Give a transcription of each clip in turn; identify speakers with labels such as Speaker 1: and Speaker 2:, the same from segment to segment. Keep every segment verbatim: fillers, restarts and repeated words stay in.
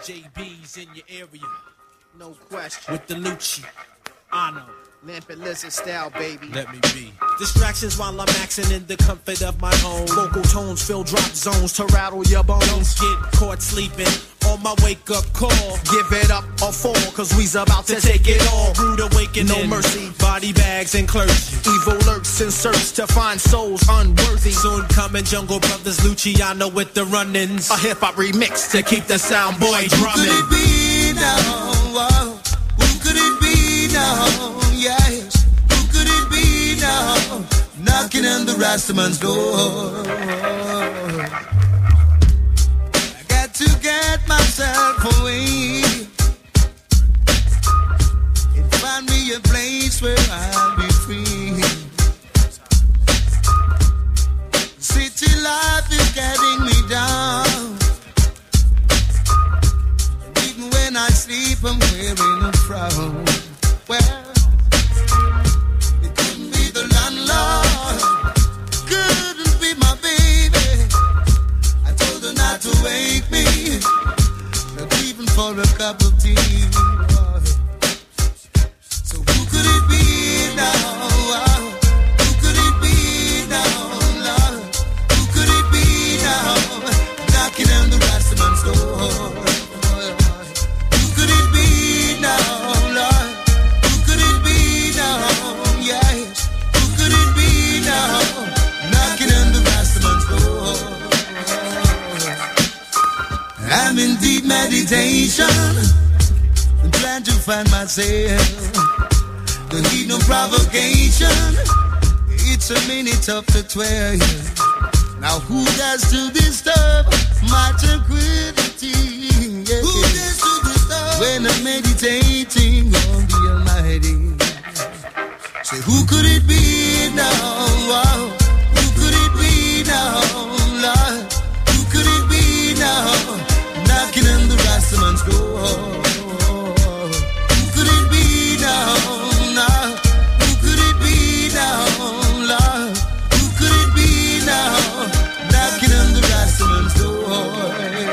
Speaker 1: J B's in your area.
Speaker 2: No question.
Speaker 1: With the Lucci. I know.
Speaker 2: Lamp and lizard style, baby.
Speaker 1: Let me be. Distractions while I'm maxing in the comfort of my home. Vocal tones fill drop zones to rattle your bones. Don't get caught sleeping on my wake up call.
Speaker 2: Give it up or fall, cause we's about to, to take it all.
Speaker 1: Rude awakening.
Speaker 2: No mercy.
Speaker 1: Body bags and clerks.
Speaker 2: Evil lurks in search to find souls unworthy.
Speaker 1: Soon coming Jungle Brothers, Luciano with the run-ins.
Speaker 2: A hip-hop remix to keep the sound boy drumming.
Speaker 3: Who could it be now? Whoa. Who could it be now? Yes, who could it be now? Knocking on the Rastaman's door. I got to get myself away and find me a place where I'll be free. City life is getting me down, and even when I sleep I'm wearing a frown. Well, landlord couldn't be my baby. I told her not to wake me, not even for a cup of tea. So who could it be now? Who could it be now, Lord? Who could it be now? Knocking on the Rastaman's door. Who could it be now, Lord? Who could it be now? Yes. Knocking on the Rastaman's door. I'm in deep meditation and trying to find myself. Don't need no provocation. It's a minute after twelve. Now who dares to disturb my tranquility? Yeah. Who dares to disturb when I'm meditating on the Almighty? Say, who could it be now? Wow. Who could it be now, Lord? Who could it be now? Knocking on the Rastaman's door. Who could it be now, now? Who could it be now, Lord? Who could it be now? Knocking on the Rastaman's door.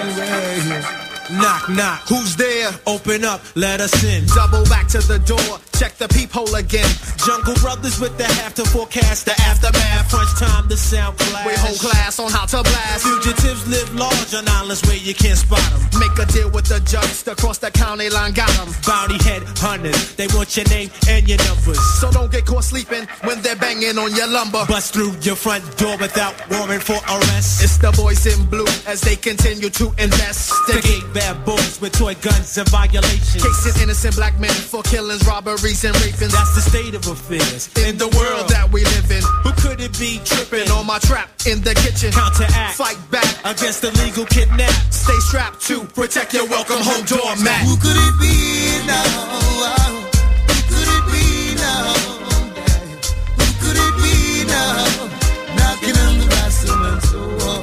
Speaker 1: Knock, knock.
Speaker 2: Who's there?
Speaker 1: Open up, let us in.
Speaker 2: Double back to the door. Check the peephole again.
Speaker 1: Jungle Brothers with the half to forecast the aftermath. Crunch time, the sound clash.
Speaker 2: We hold class on how to blast.
Speaker 1: Fugitives live large on islands where you can't spot them.
Speaker 2: Make a deal with the judge to cross the county line, got them.
Speaker 1: Bounty head hunters, they want your name and your numbers.
Speaker 2: So don't get caught sleeping when they're banging on your lumber.
Speaker 1: Bust through your front door without warrant for arrest.
Speaker 2: It's the boys in blue as they continue to investigate.
Speaker 1: Bad boys with toy guns and violations.
Speaker 2: Casing innocent black men for killings, robberies, and raping.
Speaker 1: That's the state of affairs
Speaker 2: in the world that we live in.
Speaker 1: Who could it be tripping
Speaker 2: on my trap in the kitchen?
Speaker 1: Counteract,
Speaker 2: fight back
Speaker 1: against illegal kidnap.
Speaker 2: Stay strapped to protect your welcome home doormat.
Speaker 3: Who could it be now? Who could it be now? Who could it be now? Knocking on the Rastaman's door.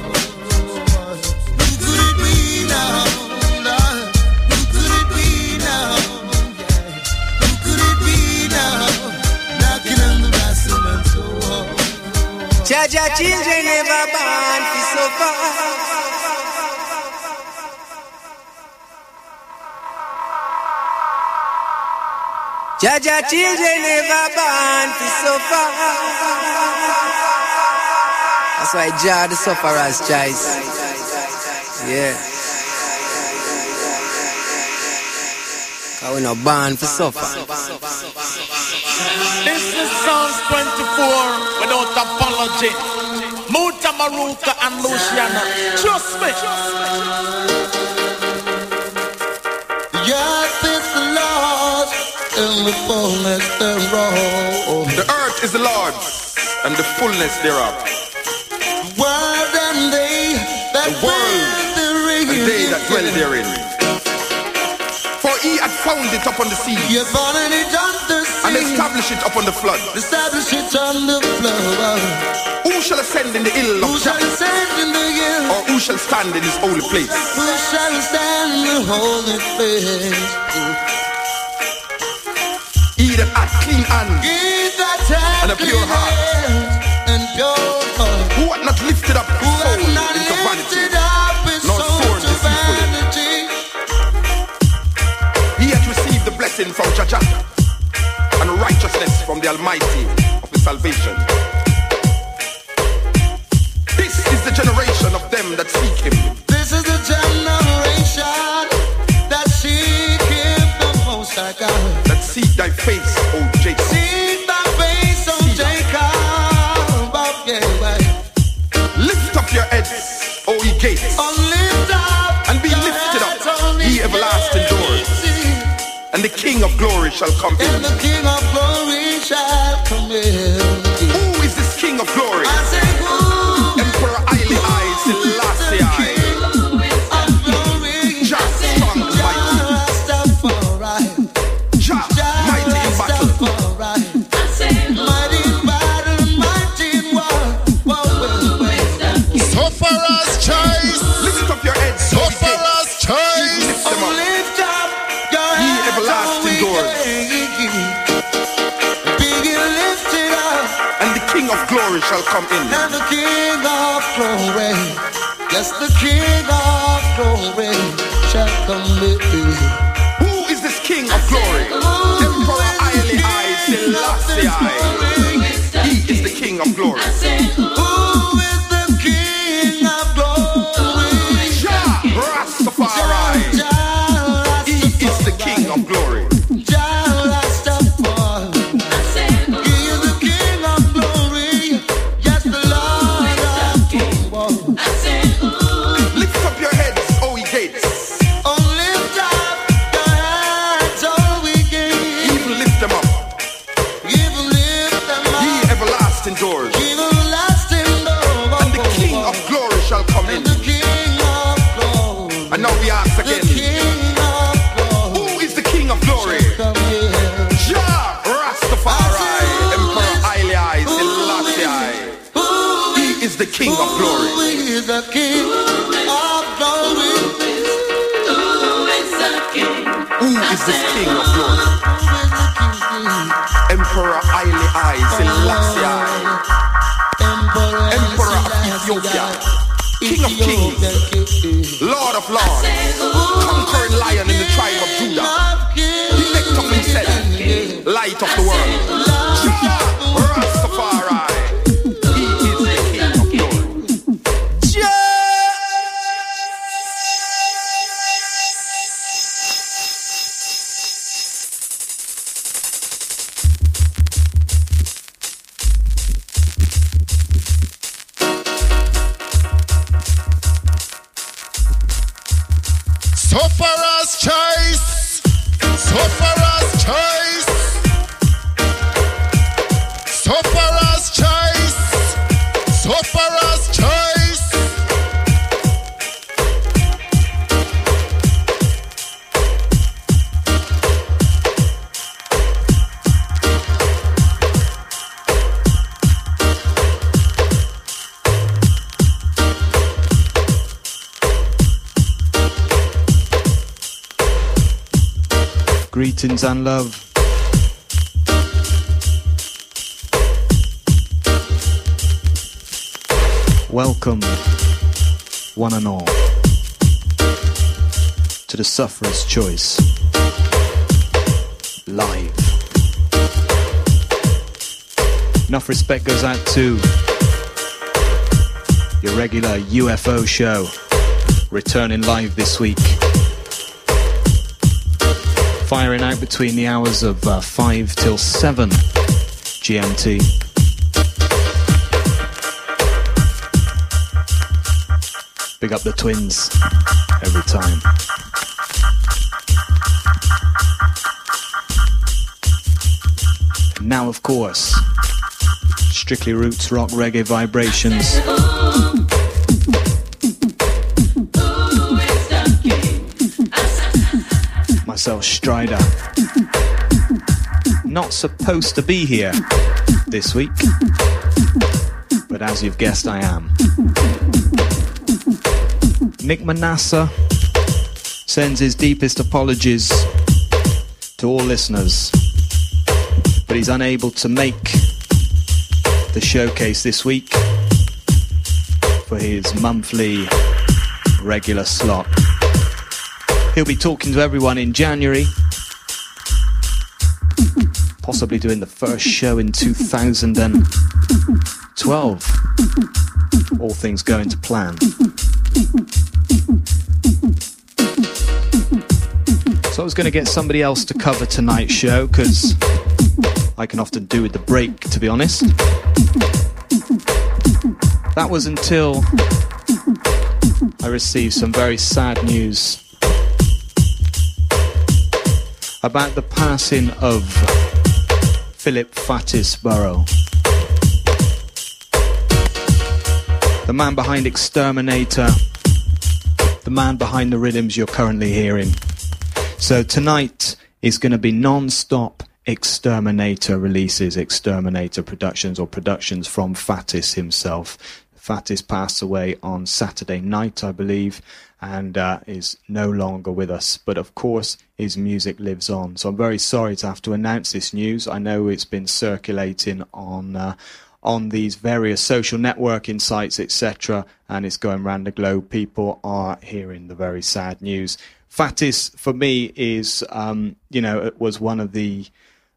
Speaker 3: Who could it be now? Who could it be now? Who could it be now? Knocking on the Rastaman's door.
Speaker 4: Jaja children never born to suffer. Jaja children never born to suffer. That's why Jah the sufferer's choice. Yeah. Cause we not born for suffer.
Speaker 5: This is Psalms twenty-four without apology. Muta Maruka and Luciano. Trust me.
Speaker 3: The earth is the Lord and the fullness thereof.
Speaker 6: The earth is the Lord's and the fullness thereof.
Speaker 3: The world and they that
Speaker 6: the world
Speaker 3: therein.
Speaker 6: and they that dwell therein. For he had found it upon the sea,
Speaker 3: he had found it on the sea,
Speaker 6: and established it upon the flood.
Speaker 3: Establish it on the flood.
Speaker 6: Who shall ascend in the hill of
Speaker 3: Who shall ascend in the hill?
Speaker 6: Or who shall stand in his holy place?
Speaker 3: Who shall stand in the holy place?
Speaker 6: He that hath clean hands and a pure heart,
Speaker 3: and pure heart,
Speaker 6: who hath not lifted up his soul into vanity, nor sworn deceitfully. Almighty of His salvation. This is the generation of them that seek Him.
Speaker 3: This is the generation that seek Him, the Most High God.
Speaker 6: That seek Thy face, O Jacob.
Speaker 3: Seek Thy face, O Jacob. Oh, yeah, right.
Speaker 6: Lift up your heads, O ye gates,
Speaker 3: Oh, lift up
Speaker 6: and be
Speaker 3: your
Speaker 6: lifted
Speaker 3: heads,
Speaker 6: up,
Speaker 3: O
Speaker 6: ye everlasting doors, and the King of glory shall come in.
Speaker 3: and the King of glory shall come in.
Speaker 6: Who is this King of glory?
Speaker 3: I say, who
Speaker 6: Emperor Haile I Selassie I.
Speaker 3: of glory?
Speaker 6: Jah strong and mighty.
Speaker 3: Rastafari.
Speaker 6: Jah mighty in battle.
Speaker 3: Rastafari. Mighty in battle, mighty in war. Whoa, whoa, whoa.
Speaker 7: So far as choice,
Speaker 6: Lift up your heads,
Speaker 7: so
Speaker 6: O ye
Speaker 7: far
Speaker 6: gates.
Speaker 7: as choice,
Speaker 6: Lift them
Speaker 3: Oh,
Speaker 6: up.
Speaker 3: lift up your
Speaker 6: Ye
Speaker 3: heads,
Speaker 6: everlasting
Speaker 3: O
Speaker 6: doors.
Speaker 3: Be ye lifted up,
Speaker 6: And the King of glory shall come in.
Speaker 3: and the King of glory, yes, the King of glory shall come in.
Speaker 6: Who is this King of glory? Emperor Haile I Selassie I. He is the King of glory.
Speaker 3: Who is the King of glory?
Speaker 6: Jah Rastafari.
Speaker 3: Jah
Speaker 6: He is the King of glory.
Speaker 3: Jah Rastafari. He is the King of glory. Yes, the Lord of war.
Speaker 6: Lift up your heads, O ye gates.
Speaker 3: Oh, lift up your heads, oh, we gates.
Speaker 6: Even lift them up.
Speaker 3: Even lift them
Speaker 6: Ye
Speaker 3: up.
Speaker 6: everlasting doors.
Speaker 3: Even lasting love.
Speaker 6: And the King of glory shall come in.
Speaker 3: And the King of glory.
Speaker 6: And now we ask
Speaker 3: The
Speaker 6: again,
Speaker 3: King of glory.
Speaker 6: who is the King of glory?
Speaker 3: Come here.
Speaker 6: Jah Rastafari. Emperor Haile I Selassie I. He is the King of
Speaker 3: Who
Speaker 6: glory.
Speaker 3: is the King of glory?
Speaker 6: Who is this King of glory? Emperor Haile I Selassie I. Emperor of Ethiopia. King of kings. Lord of lords. Conquering lion in the tribe of Judah. He lift up himself. Light of the world. Jah Rastafari. He is the King of glory.
Speaker 7: so far as choice, so far as choice, so far as choice, so far as choice.
Speaker 8: Greetings and love. Welcome, one and all, to the Sufferer's Choice live. Enough respect goes out to your regular U F O show, returning live this week. Firing out between the hours of uh, five till seven G M T. Big up the twins every time. And now, of course, strictly roots rock reggae vibrations. Myself, Strider. Not supposed to be here this week, but as you've guessed, I am. Nick Manasseh sends his deepest apologies to all listeners, but he's unable to make the showcase this week for his monthly regular slot. He'll be talking to everyone in January possibly doing the first show in two thousand twelve. All things going to plan. So I was going to get somebody else to cover tonight's show, because I can often do with the break, to be honest. That was until I received some very sad news about the passing of Philip Fatis Burrow, the man behind Exterminator, the man behind the rhythms you're currently hearing. So tonight is going to be non-stop Exterminator releases, Exterminator productions, or productions from Fatis himself. Fatis passed away on Saturday night, I believe, and uh, is no longer with us. But of course, his music lives on. So I'm very sorry to have to announce this news. I know it's been circulating on uh, on these various social networking sites, et cetera, and it's going around the globe. People are hearing the very sad news. Fatis, for me, is, um, you know, it was one of the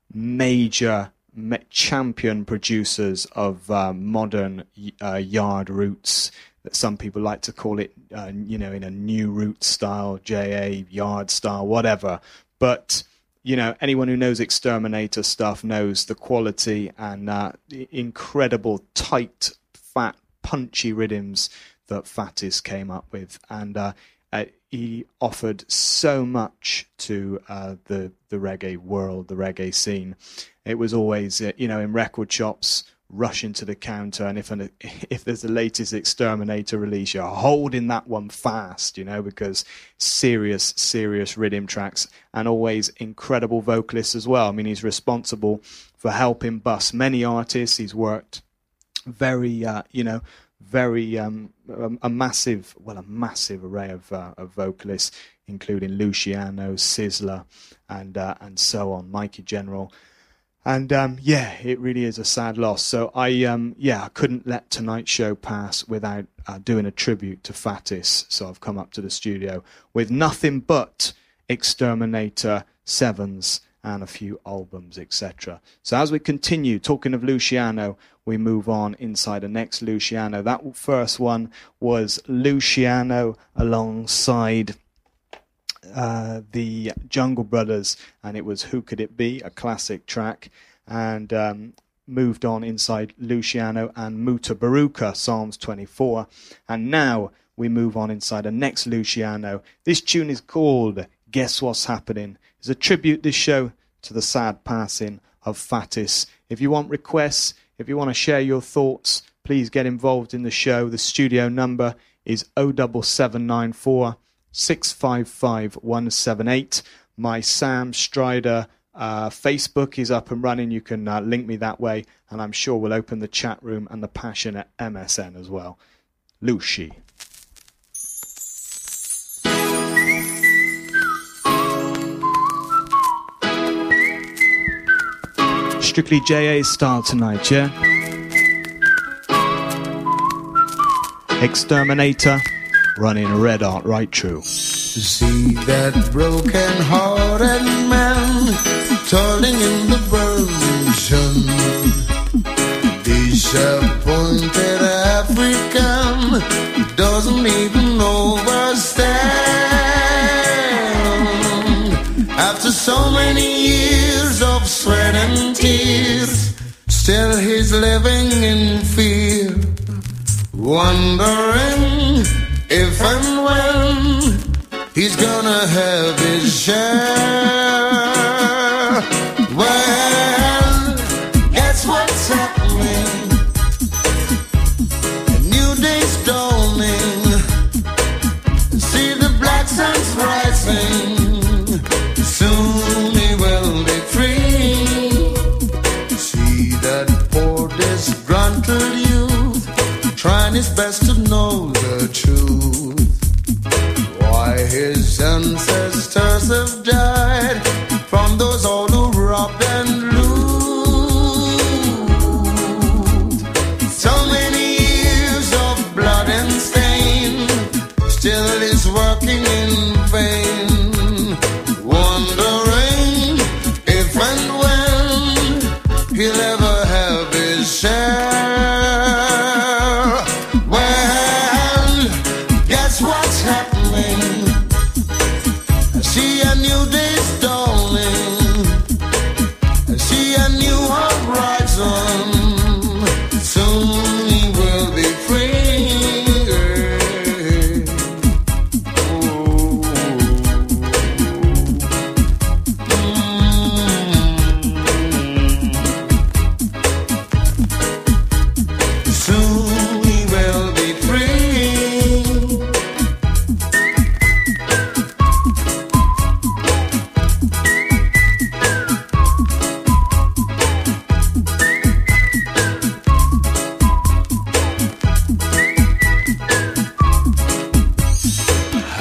Speaker 8: major champion producers of uh, modern uh, yard roots, that some people like to call it, uh, you know, in a new root style, J A, yard style, whatever. But, you know, anyone who knows Exterminator stuff knows the quality and uh, the incredible, tight, fat, punchy rhythms that Fatis came up with. And uh, uh, he offered so much to uh, the, the reggae world, the reggae scene. It was always, uh, you know, in record shops, rushing to the counter, and if an, if there's the latest Exterminator release, you're holding that one fast, you know, because serious, serious rhythm tracks, and always incredible vocalists as well. I mean, he's responsible for helping bust many artists. He's worked very, uh, you know, very um, a, a massive, well, a massive array of, uh, of vocalists, including Luciano, Sizzla, and uh, and so on, Mikey General. And, um, yeah, it really is a sad loss. So, I, um, yeah, I couldn't let tonight's show pass without uh, doing a tribute to Fatis. So I've come up to the studio with nothing but Exterminator sevens and a few albums, et cetera. So as we continue, talking of Luciano, we move on inside the next Luciano. That first one was Luciano alongside Uh, the Jungle Brothers, and it was Who Could It Be, a classic track, and um, moved on inside Luciano and Muta Baruka, Psalms twenty-four, and now we move on inside the next Luciano. This tune is called Guess What's Happening. It's a tribute, this show, to the sad passing of Fatis. If you want requests, if you want to share your thoughts, please get involved in the show. The studio number is oh seven seven nine four six five five one seven eight. My Sam Strider uh, Facebook is up and running. You can uh, link me that way, and I'm sure we'll open the chat room and the passionate M S N as well. Lucy. Strictly J A style tonight, yeah? Exterminator. Running red art right true.
Speaker 3: See that broken-hearted man toiling in the burning sun. Disappointed African doesn't even overstand. After so many years of sweat and tears, still he's living in fear, wondering if and when he's gonna have his share. Well, guess what's happening? A new day's dawning. See the black sun's rising. Soon he will be free. See that poor disgruntled youth trying his best to know the truth. Why his ancestors have died from those all who robbed and loot. So many years of blood and stain, still is working in vain, wondering if and when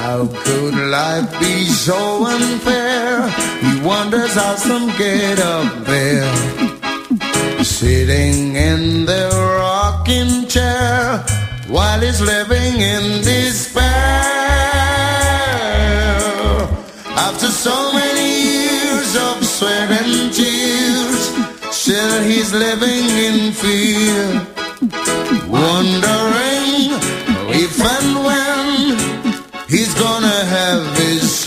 Speaker 3: How could life be so unfair? He wonders how some get up there, sitting in their rocking chair while he's living in despair. After so many years of sweat and tears, still he's living in fear, wondering if and when he's gonna have his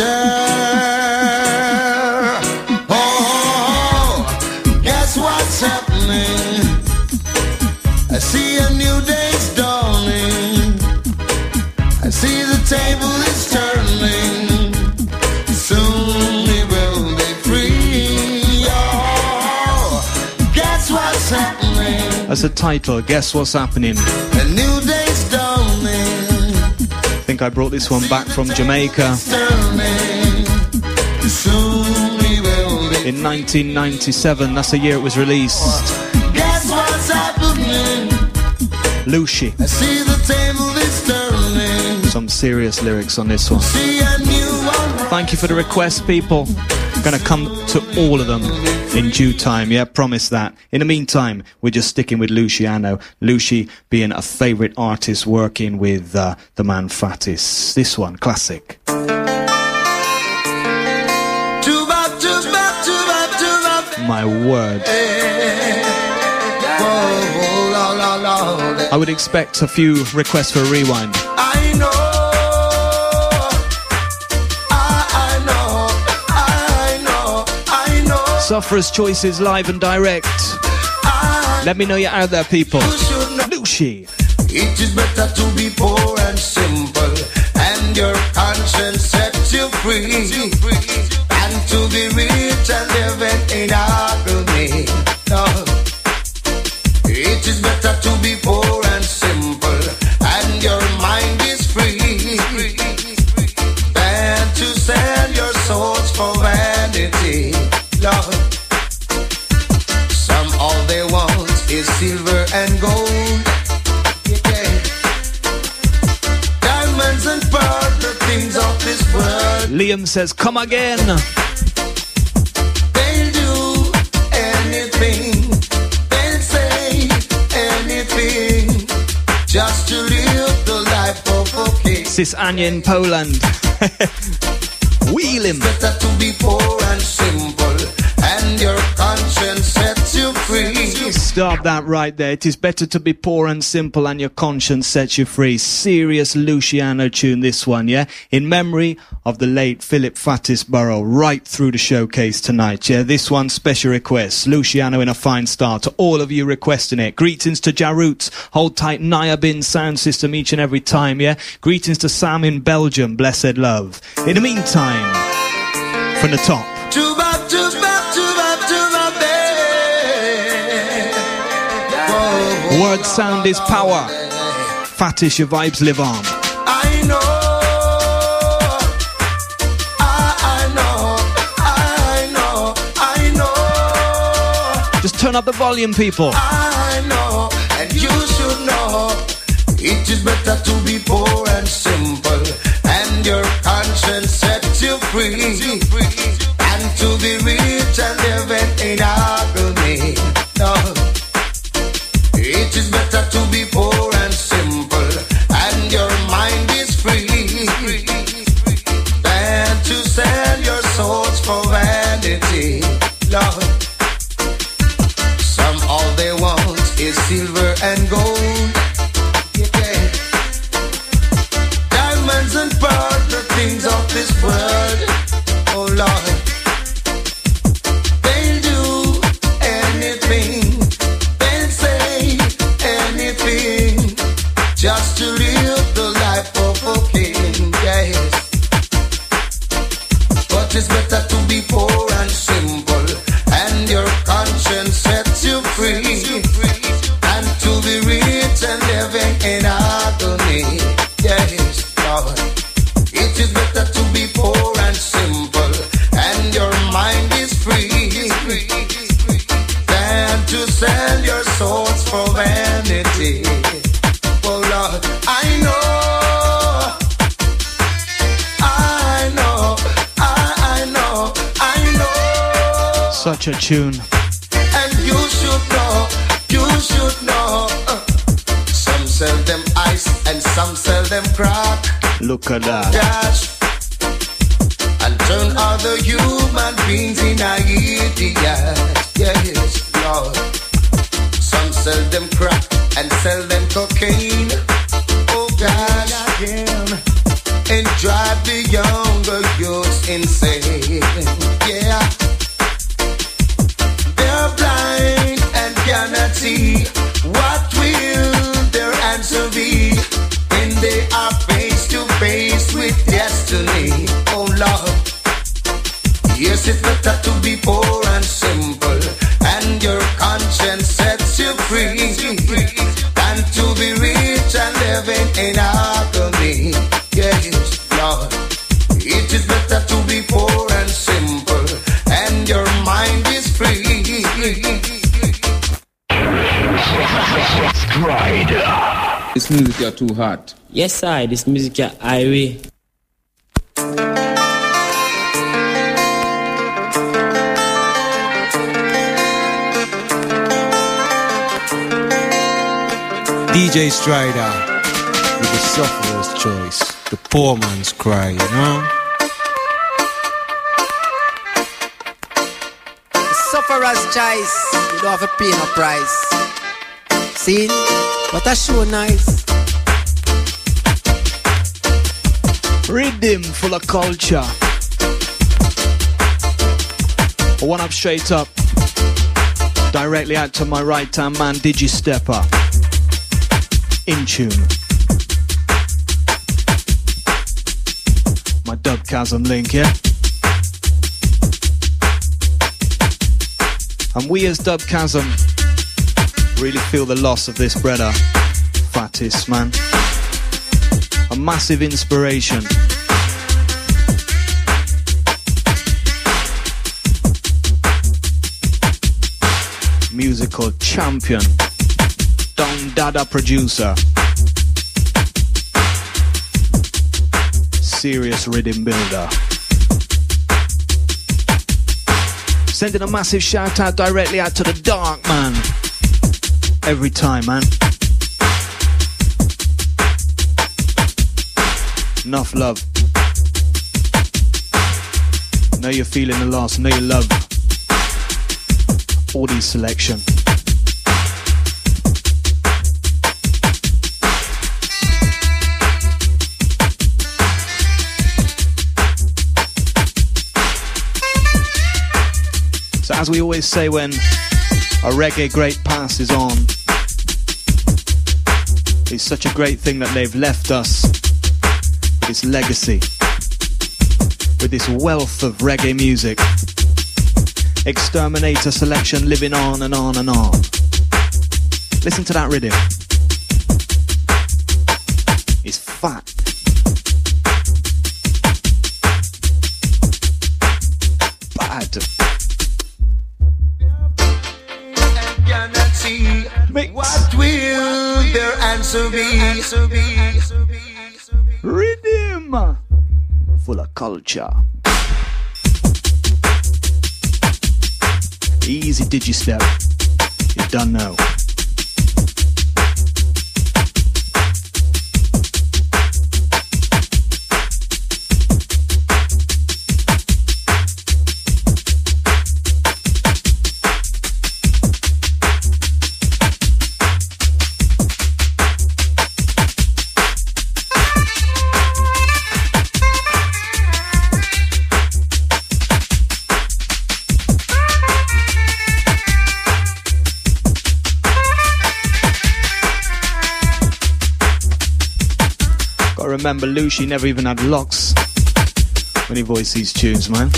Speaker 3: share. Oh, guess what's happening? I see a new day's dawning. I see the table is turning. Soon we will be free. Oh, guess what's happening?
Speaker 8: That's the title, Guess What's Happening.
Speaker 3: A new day's dawning.
Speaker 8: I think I brought this one back from Jamaica in nineteen ninety-seven. That's the year it was released.
Speaker 3: Guess what's happening?
Speaker 8: Lucy.
Speaker 3: I see the table is turning.
Speaker 8: Some serious lyrics on this one.
Speaker 3: See a new one.
Speaker 8: Thank you for the request, people. Gonna come to all of them in due time, yeah, promise that. In the meantime, we're just sticking with Luciano. Lucy being a favourite artist working with uh, the man Fatis. This one, classic. My word. I would expect a few requests for a rewind.
Speaker 3: I know.
Speaker 8: Sufferer's Choices live and direct. Let me know you're out there, people. Lucy.
Speaker 3: It is better to be poor and simple, and your conscience sets you free, and to be rich and living in agony. No. It is better to be poor and simple, and your mind is free, than to sell your souls for vanity. Lord, some all they want is silver and gold, yeah. Diamonds and pearls, the things of this world.
Speaker 8: Liam says, come again.
Speaker 3: They'll do anything, they'll say anything, just to live the life of a king.
Speaker 8: Sis Anya in Poland. Wheel him.
Speaker 3: Better to be poor and simple, and your conscience sets you free.
Speaker 8: Stop that right there. It is better to be poor and simple, and your conscience sets you free. Serious Luciano tune, this one, yeah? In memory of the late Philip Fatis Burrow, right through the showcase tonight, yeah? This one, special request. Luciano in a fine style. To all of you requesting it. Greetings to Jarut. Hold tight, Nayabin sound system each and every time, yeah? Greetings to Sam in Belgium. Blessed love. In the meantime, from the top. Word sound is power. Fatis, your vibes live on.
Speaker 3: I know, I know, I know, I know.
Speaker 8: Just turn up the volume, people.
Speaker 3: I know, and you should know. It is better to be poor and simple, and your conscience sets you free, and to be rich and living in agony. No. It is better to be poor and simple, and your mind is free, than to sell your souls for vanity. Lord, some all they want is silver and gold, yeah. Diamonds and pearls, the things of this world. Oh Lord, they'll do anything, just to live the life of a king, yes. But it's better to be poor and simple, and your conscience sets you free, and to be rich and living in agony, yes, Lord. It is better to be poor and simple, and your mind is free, than to sell your souls for vanity. Oh Lord, I know,
Speaker 8: Such a tune.
Speaker 3: And you should know, you should know. Uh, some sell them ice and some sell them crack.
Speaker 8: Look at that.
Speaker 3: Dash. And turn other human beings in a idiot. Yes, Lord. Some sell them crack and sell them cocaine. Oh gosh, again. And drive the younger youths insane. Yeah. They're blind and cannot see. What will their answer be when they are face to face with destiny? Oh Lord. Yes, it's better to be poor and simple, and your conscience sets you free, than to be rich and living in agony. Yes, Lord. It is better to be poor and simple, and your mind is free.
Speaker 9: Strider. This music are too hot.
Speaker 10: Yes, I. This music are highway.
Speaker 11: D J Strider with the sufferer's choice, the poor man's cry, you know?
Speaker 4: The sufferer's choice, you don't have to pay no price. See, what a show nice.
Speaker 8: Rhythm full of culture. One up straight up. Directly out to my right hand man, Digi Stepper. In tune. My Dub Chasm link, yeah? And we as Dub Chasm really feel the loss of this brother, Fatis, man. A massive inspiration. Musical champion. Don Dada producer. Serious rhythm builder. Sending a massive shout out directly out to the Dark Man. Every time, man. Enough love. Know you're feeling the loss. Know you love all these selection. So as we always say when a reggae great pass is on, it's such a great thing that they've left us with this legacy, with this wealth of reggae music. Exterminator selection living on and on and on. Listen to that rhythm. It's fat. Bad.
Speaker 3: Mix. What will their answer be?
Speaker 8: Rhythm full of culture. Easy digistep. You don't know. Remember, Lucy never even had locks when he voiced these tunes, man.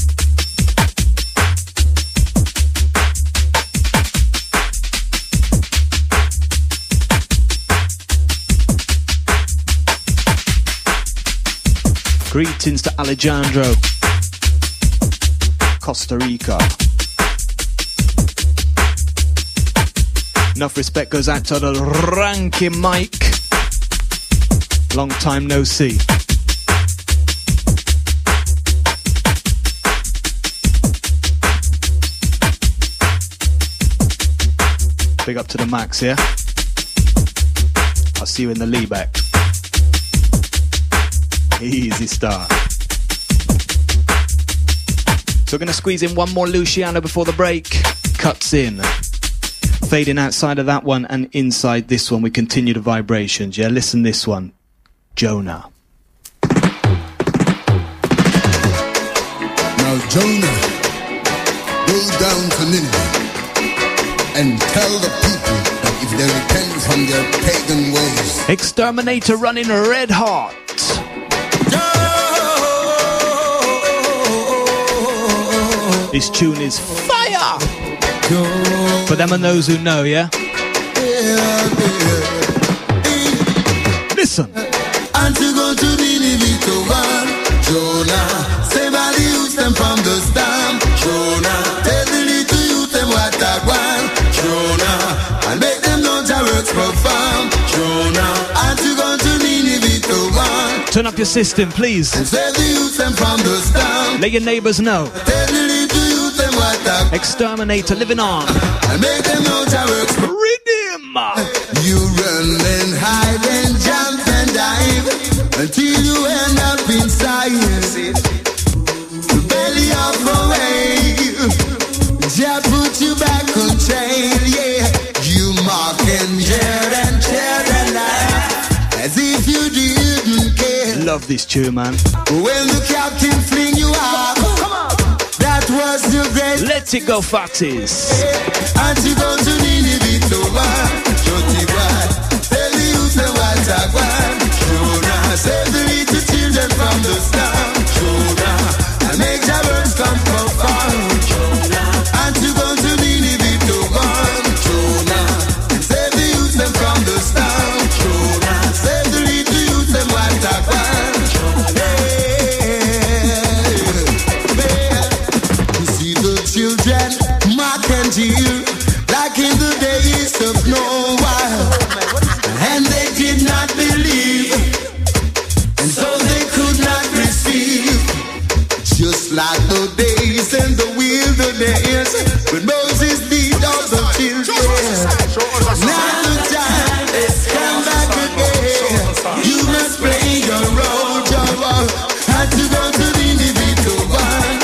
Speaker 8: Greetings to Alejandro, Costa Rica. Enough respect goes out to the ranking Mike. Long time no see. Big up to the Max, yeah? I'll see you in the Liebeck. Easy star. So we're going to squeeze in one more Luciano before the break. Cuts in. Fading outside of that one and inside this one, we continue the vibrations, yeah? Listen this one. Jonah.
Speaker 12: Now Jonah, go down to Nineveh and tell the people that if they repent from their pagan ways.
Speaker 8: Exterminator running red hot. This tune is fire! For them and those who know, yeah? Listen.
Speaker 3: And to go to Nineveh to one, Jonah, save all the youth them from the storm, Jonah, tell the little youth them what I want, Jonah, and make them know their works perform, Jonah, and to go to Nineveh to one.
Speaker 8: Turn up your system, please.
Speaker 3: And save the youth them from the storm.
Speaker 8: Let your neighbours know.
Speaker 3: Tell the little youth them what I want.
Speaker 8: Exterminator living on.
Speaker 3: And make them know their works perform.
Speaker 8: Rhythm.
Speaker 3: You run and hide and jump and dive until you end up inside the belly of a whale. Just put you back on trail, yeah. You mock and jeer and tear and laugh as if you didn't care.
Speaker 8: Love this tune, man.
Speaker 3: When the captain fling you out, that was the great.
Speaker 8: Let it go, Fatties.
Speaker 3: And you go to Nineveh to one, Joti one. Tell the youth the what I want, Jonah. Save the little children from the storm, Jonah. And make their words come from far, Jonah. And you go to Nineveh to one, Jonah. Save the youth them from the storm, Jonah. Save the little youth them what I want, Jonah. You see the children, Mark and Jill, like in the days of Noah, and they did not believe, and so they could not receive. Just like the days in the wilderness when Moses beat all the children. Now the time has come back again. You must play your role, Java. Had to go to Nineveh to one,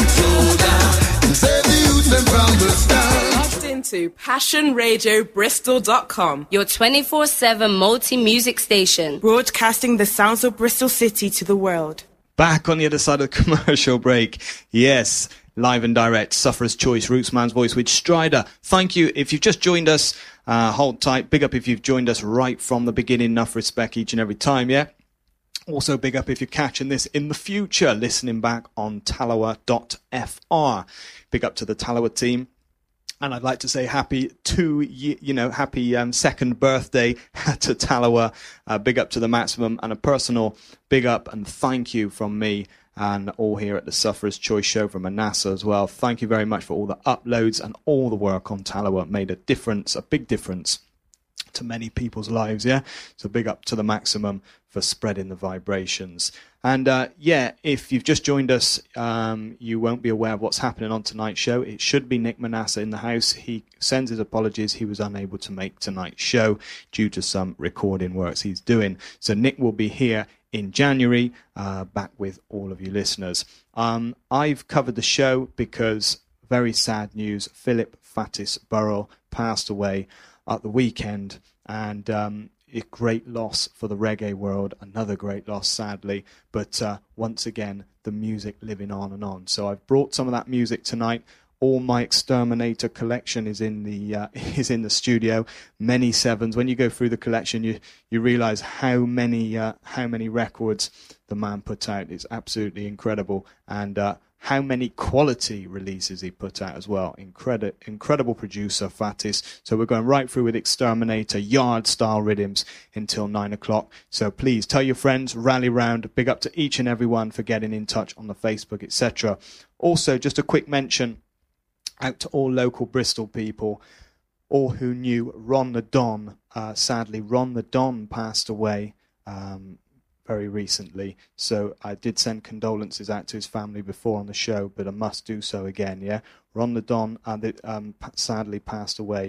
Speaker 3: Jonah, and save the youth and from the start.
Speaker 13: Into passion radio bristol dot com,
Speaker 14: your twenty-four seven multi-music station,
Speaker 13: broadcasting the sounds of Bristol City to the world.
Speaker 8: Back on the other side of the commercial break. Yes, live and direct, Sufferer's Choice, Rootsman's Voice with Strider. Thank you. If you've just joined us, uh, hold tight. Big up if you've joined us right from the beginning. Enough respect each and every time, yeah? Also, big up if you're catching this in the future, listening back on Talawa dot F R. Big up to the Talawa team. And I'd like to say happy two, you know, happy um, second birthday to Talawa. Uh, big up to the Maximum, and a personal big up and thank you from me and all here at the Sufferer's Choice Show from Manassa as well. Thank you very much for all the uploads and all the work on Talawa. It made a difference, a big difference to many people's lives, yeah? So big up to the Maximum for spreading the vibrations. And uh, yeah, if you've just joined us, um, you won't be aware of what's happening on tonight's show. It should be Nick Manassa in the house. He sends his apologies. He was unable to make tonight's show due to some recording works he's doing. So Nick will be here in January, uh, back with all of you listeners. Um, I've covered the show because very sad news. Philip Fatis Burrell passed away at the weekend, and um, a great loss for the reggae world, another great loss, sadly, but uh, once again, the music living on and on. So I've brought some of that music tonight. All my Exterminator collection is in the uh, is in the studio. Many sevens. When you go through the collection, you you realise how many uh, how many records the man put out. It's absolutely incredible, and uh, how many quality releases he put out as well. Incredible, incredible producer, Fatis. So we're going right through with Exterminator, yard-style rhythms until nine o'clock. So please tell your friends, rally round. Big up to each and every one for getting in touch on the Facebook, et cetera. Also, just a quick mention out to all local Bristol people, all who knew Ron the Don. Uh, sadly, Ron the Don passed away um, very recently, so I did send condolences out to his family before on the show, but I must do so again, yeah? Ron the Don uh, the, um, sadly passed away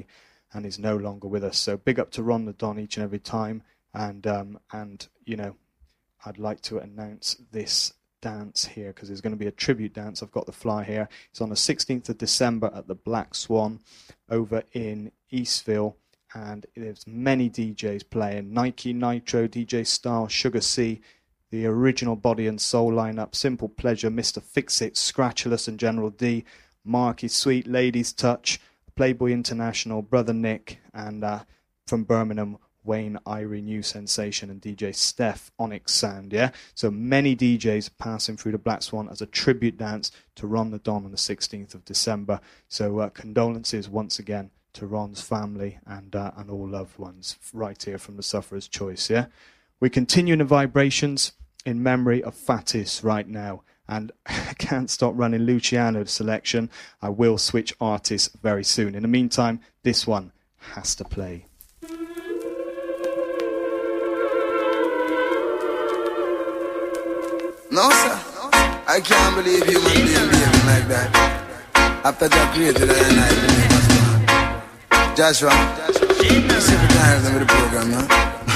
Speaker 8: and is no longer with us. So big up to Ron the Don each and every time. And, um, and you know, I'd like to announce this dance here because there's going to be a tribute dance. I've got the flyer here. It's on the sixteenth of December at the Black Swan over in Eastville. And there's many D Js playing. Nike, Nitro, D J Style, Sugar C, the original Body and Soul lineup, Simple Pleasure, Mister Fix-It, Scratchless and General D, Marky Sweet, Ladies Touch, Playboy International, Brother Nick, and uh, from Birmingham, Wayne, Irie, New Sensation, and D J Steph, Onyx Sound, yeah? So many D Js passing through the Black Swan as a tribute dance to Ron the Don on the sixteenth of December. So uh, condolences once again to Ron's family and uh, and all loved ones right here from the Sufferer's Choice, yeah? We continue in the vibrations in memory of Fatis right now. And I can't stop running Luciano's selection. I will switch artists very soon. In the meantime, this one has to play.
Speaker 3: No, sir. I can't believe human beings behaving like that. After God created I and I believe us. Joshua, you see the times of the program, huh?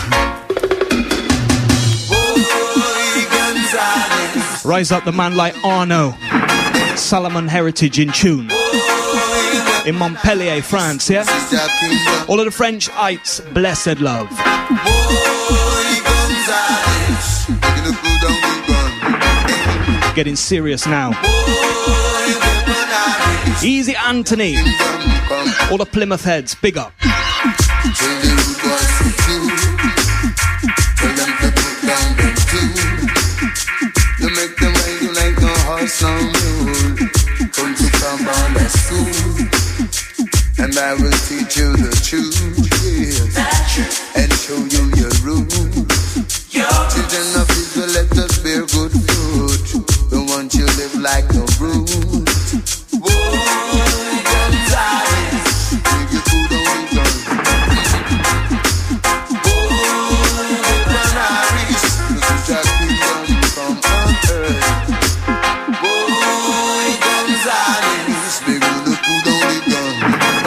Speaker 8: Rise up the man like Arno, Salomon Heritage in tune. In Montpellier, France, yeah? All of the Frenchites, blessed love. Getting serious now. Easy Anthony. All the Plymouth heads, big up.
Speaker 3: You make them ride you like no horse, no mule. Come to come on the school, and I will teach you the truth, yes, and show you your rules. Children of Israel, let us bear good fruit. Don't want you live like no brute. Whoa, Gonzales, take your food on the gun. Whoa, Canaries, this is our kingdom from on earth. Whoa, Gonzales, big on the food on the gun.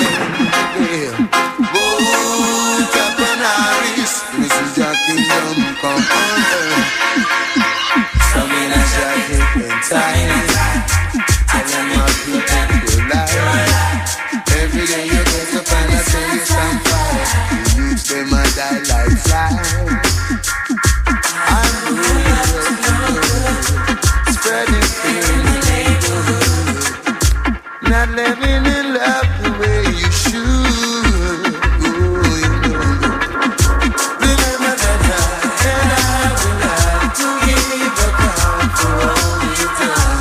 Speaker 3: Whoa, Canaries, this is our kingdom from on earth. Some in a jacket and tie. Telling my people to lie. Every day you get up and I say you stand fire. You use them and die like flies. I'm moving, spreading fear in the neighborhood. Not living in love the way you should. Ooh, you know. Remember that I and I will have to give up on for all the time.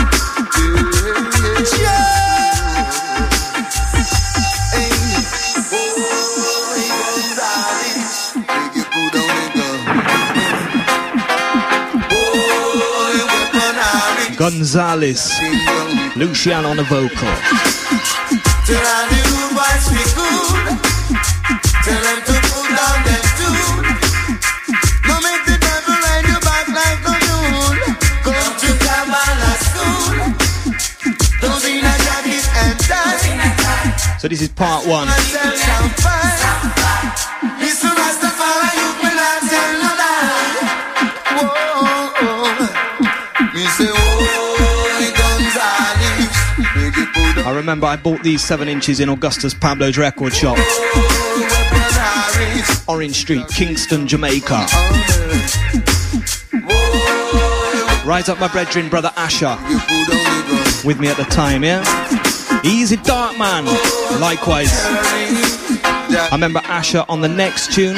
Speaker 8: Gonzales, Luciano on the vocal.
Speaker 3: Tell all the rude boys be good. Tell them to put down their stool. No make the devil ride you back like no mule. Come to Kabbalah school. Don't be a jacket and tie.
Speaker 8: So this is part one.
Speaker 3: Listen, Rastafari, you will not tell no lie. Whoa, me say,
Speaker 8: I remember I bought these seven inches in Augustus Pablo's record shop. Orange Street, Kingston, Jamaica. Rise up my brethren, brother Asher. With me at the time, yeah? Easy Dark Man. Likewise. I remember Asher on the next tune.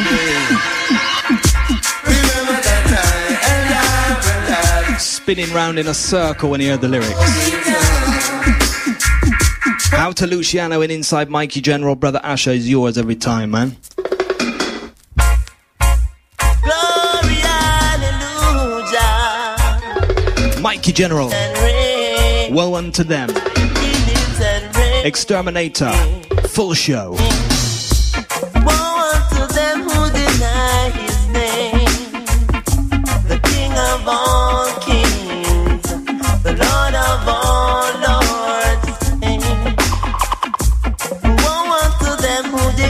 Speaker 8: Spinning round in a circle when he heard the lyrics. Out to Luciano and Inside Mikey General, brother Asher is yours every time, man.
Speaker 15: Glory, hallelujah.
Speaker 8: Mikey General. Woe unto them. Exterminator. Full show.
Speaker 15: Woe unto them who deny his name. The King of all kings. The Lord of all lords. Woe unto them who deny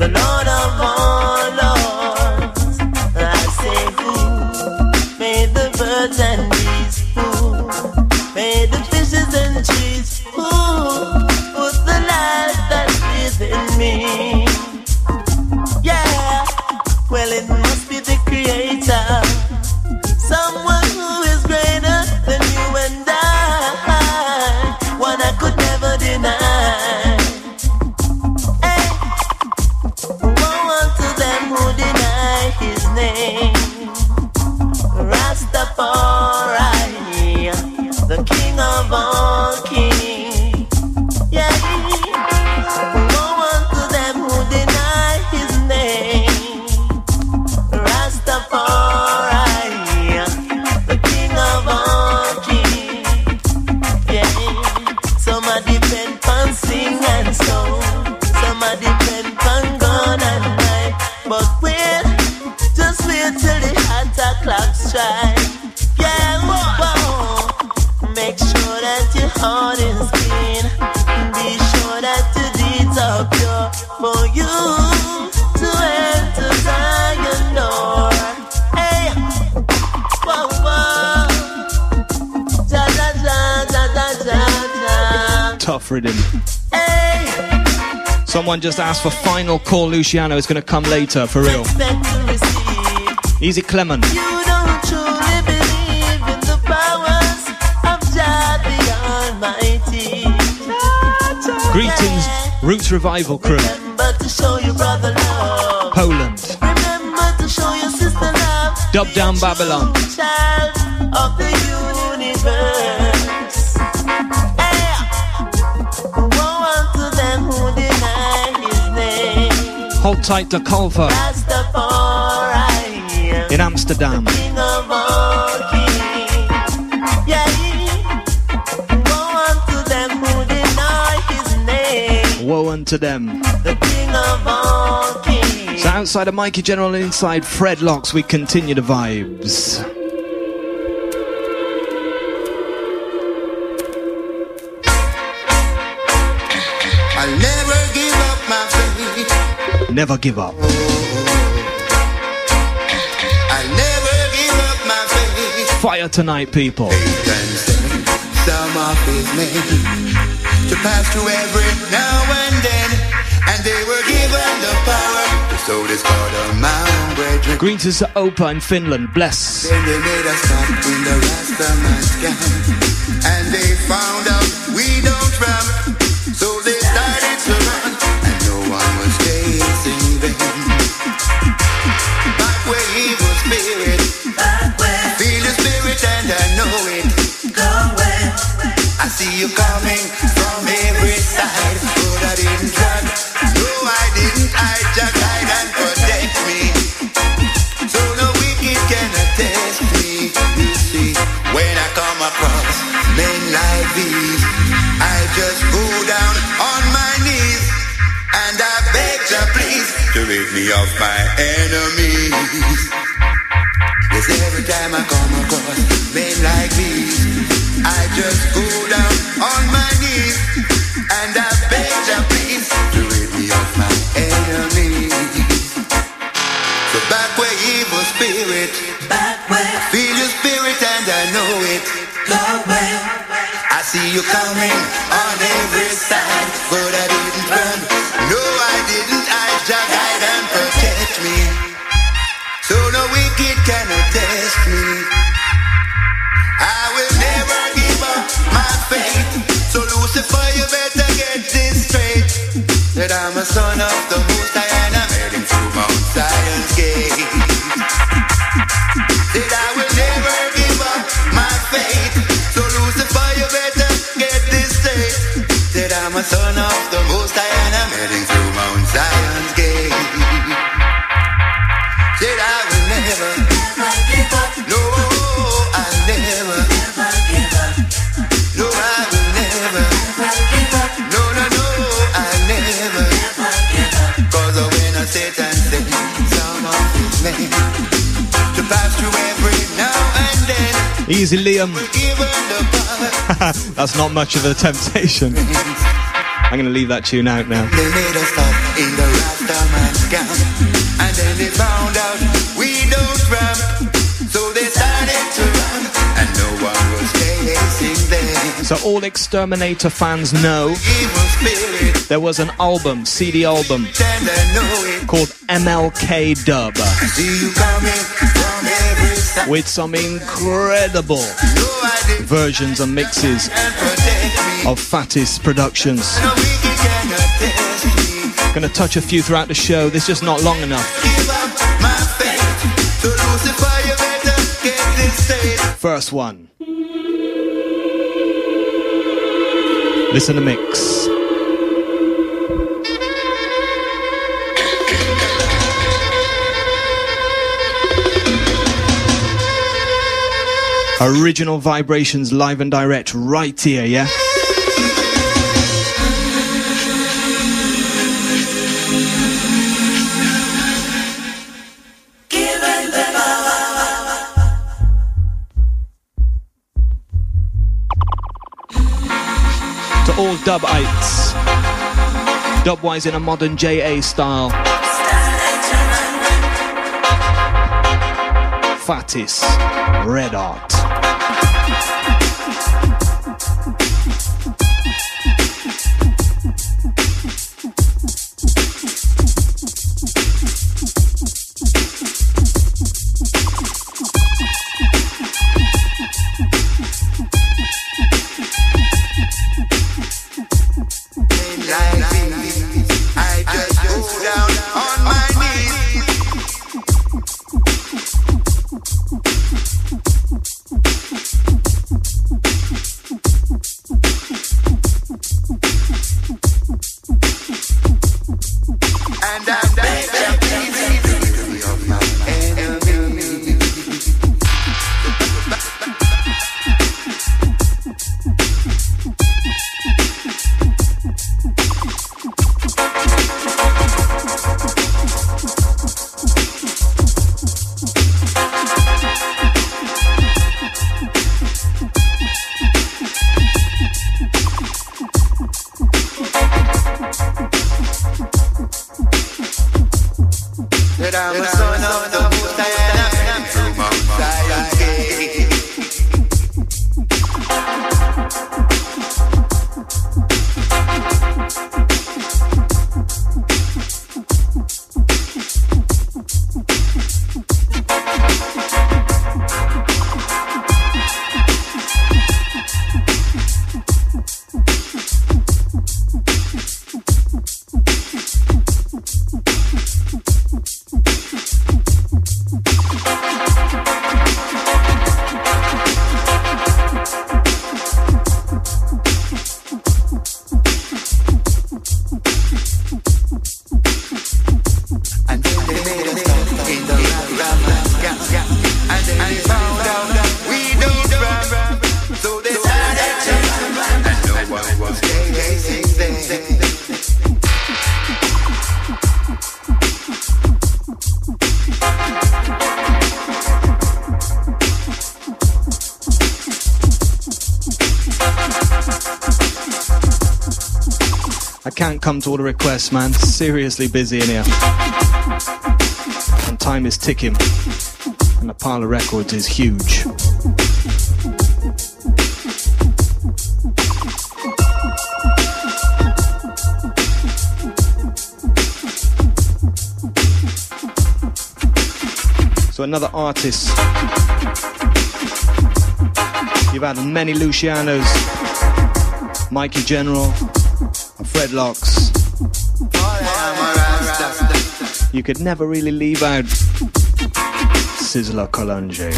Speaker 15: the Lord of all lords. I say who made the birds and bees? Who made the fishes and trees? Who put the life that's within me? Yeah, well it must be the Creator, someone who is greater than you and I, one I could never deny. Hey, woe unto them who deny His name. Rastafari, the King of all kings. Yeah, woe unto them who deny His name. Rastafari, the King of all kings. Yeah, some a depend on sing and song, some a depend on gun and knife. But wait, just wait till the hot clock strike. Yeah, whoa, make sure that your heart is clean. Be sure that your deeds are pure for you to enter Zion door. Hey, whoa, whoa, ja ja ja ja ja ja ja.
Speaker 8: Tough rhythm.
Speaker 15: Hey,
Speaker 8: Someone just asked for Final Call Luciano. Is going to come later, for real.
Speaker 15: expect to receive.
Speaker 8: Easy Clement.
Speaker 15: You don't truly believe in the powers of Jah the Almighty.
Speaker 8: Greetings, Roots Revival crew.
Speaker 15: Remember to show your brother love.
Speaker 8: Poland.
Speaker 15: Remember to show your sister love.
Speaker 8: Dub Down Babylon.
Speaker 15: Child of the universe. Hey, woe unto them who deny His name.
Speaker 8: Hold tight to Culver
Speaker 15: Rastafari,
Speaker 8: in Amsterdam.
Speaker 15: King of all kings. Yeah, woe unto them who deny His name.
Speaker 8: Woe unto them.
Speaker 15: The King of all kings.
Speaker 8: So outside of Mikey General, inside Fred Locks, we continue the vibes.
Speaker 12: I'll never give up my faith.
Speaker 8: Never give up.
Speaker 12: I'll never give up my faith.
Speaker 8: Fire tonight, people.
Speaker 12: Some of His men to pass through every now and then, and they were given the power to sow this God of my own brethren.
Speaker 8: Greetings to Opa in Finland. Bless.
Speaker 12: Then they made us stop in the Rastaman's camp, and they found out we don't rap, so they started to run, and no one was chasing them. Back where evil spirit, feel the spirit and I know it. I see you coming from every side, but I didn't run. No, I didn't. I just hide and protect me, so no wicked cannot test me. You see, when I come across men like these, I just go down on my knees and I beg you please to rid me of my enemies. Yes, every time I come across men like these, I just go down on my knees and I beg you please to rid me of my enemies. So back where evil spirit, back where I feel your spirit and I know it. Lord, where I see you coming on every side, but I didn't run. No, I didn't. I just hide and protect me, so no wicked cannot test me. I will never give up my faith. So Lucifer, you better get this straight, that I'm a son of the Most High and I'm heading through Mount Zion's gate. That I will never give up my faith. So Lucifer, you better get this straight, that I'm a son of the Most High and I'm heading through Mount Zion's gate. That I will never, never give up. No, I'll never, never give up. No, I will never, never give up. No, no, no, I'll never, never give up. Cause when I sit and sing some of His name, to pass through every now and then.
Speaker 8: Easy, Liam. That's not much of a temptation. I'm going to leave that tune out now.
Speaker 12: They made us stop in the Rastaman's scam. And then they found out we don't rap, so they started to run, and no one was chasing them.
Speaker 8: So all Exterminator fans know there was an album, C D album, called M L K Dub, with some incredible versions and mixes of Fatis Productions. Gonna touch a few throughout the show. This is just not long enough. First one. Listen to mix. Original vibrations live and direct right here, yeah? To all dub-ites, dub-wise in a modern J A style. Fatis, Red Art. Can't come to all the requests, man. Seriously busy in here. And time is ticking. And the pile of records is huge. So another artist. You've had many Lucianos. Mikey General. Fredlocks. You could never really leave out Sizzla Kalonji.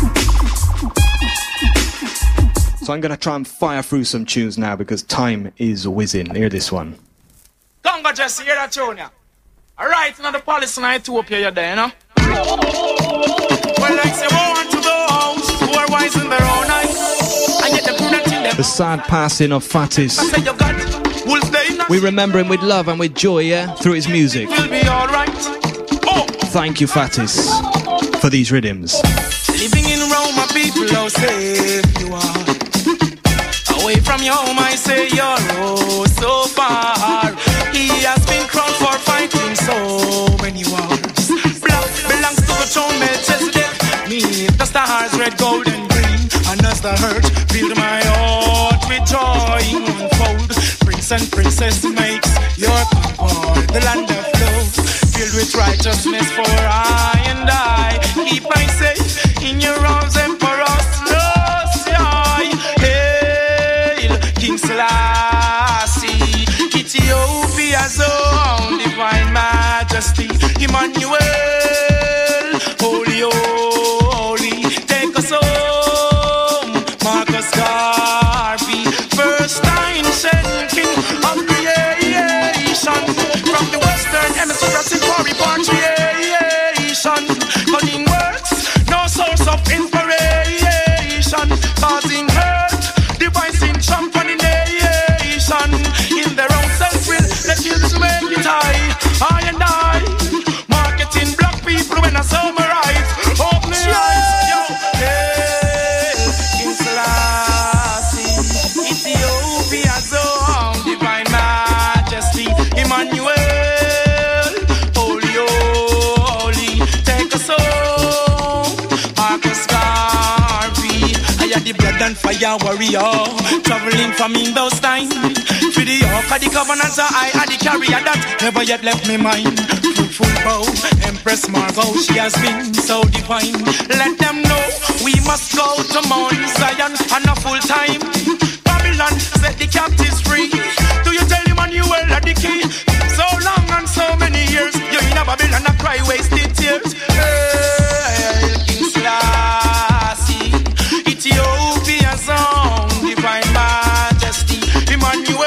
Speaker 8: So I'm going to try and fire through some tunes now because time is whizzing. Hear this one.
Speaker 5: Congo Jesse, hear that tune, yeah? Alright, now the police in Ethiopia, you're there, you know? Well, like say, we want to go out, who are wise in their own eyes. I get the prudent in them.
Speaker 8: The sad passing of Fatis.
Speaker 5: I say you got
Speaker 8: we remember him with love and with joy, yeah, through his music.
Speaker 5: We'll be all right. Oh.
Speaker 8: Thank you, Fatis, for these rhythms.
Speaker 5: Living in Rome, my people, how safe you are. Away from your home, I say you're oh so far. He has been crowned for fighting so many wars. and princess makes your convoy the land of love, filled with righteousness for I and I. Keep I safe in your arms, Emperor Selassie. Hail King Selassie, Ethiopia's own divine majesty, Emmanuel, holy, holy, take us home, Marcus Garvey, first time sent king of creation, from the western hemisphere to repatriation, cunning works, no source of inspiration, causing hurt, devising trump on the nation, in their own self-will, they kill to make it high, I and I, marketing black people when I summarize, open the eyes, yo, hey, King Selassie, Ethiopia's own divine majesty, Emmanuel, holy, holy, take us home, Marcus Garvey, I had the blood and fire warrior, traveling from in those times, for the yoke of the covenants, I had the carrier that never yet left me mind, fruitful bow, Empress Margot, she has been so divine, let them know, we must go to Mount Zion on a full time, Babylon set the captives free, do you tell him and you will at the key, so long and so many years, you in a Babylon a cry wasted tears, hey, King Selassie, Ethiopia's own divine majesty, Emmanuel,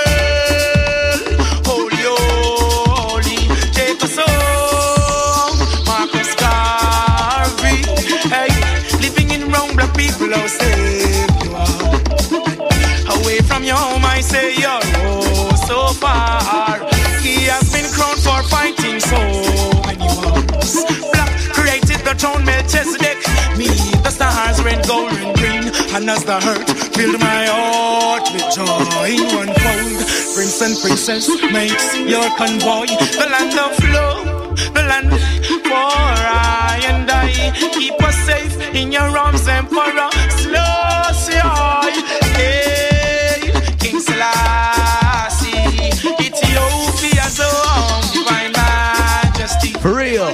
Speaker 5: holy, holy, take us home, Marcus Garvey, hey, living in wrong black people, oh, save you are, away from your home, I say you're oh, so far, he has been crowned for fighting so many wars, black created the throne, Melchizedek, me, the stars, red, gold, and green, and as the hurt filled my heart with joy in one fold, prince and princess makes your convoy the land of love, the land for I and I, keep us safe in your arms, Emperor Selassie, hey, King Selassie, Ethiopia's own divine majesty,
Speaker 8: for real,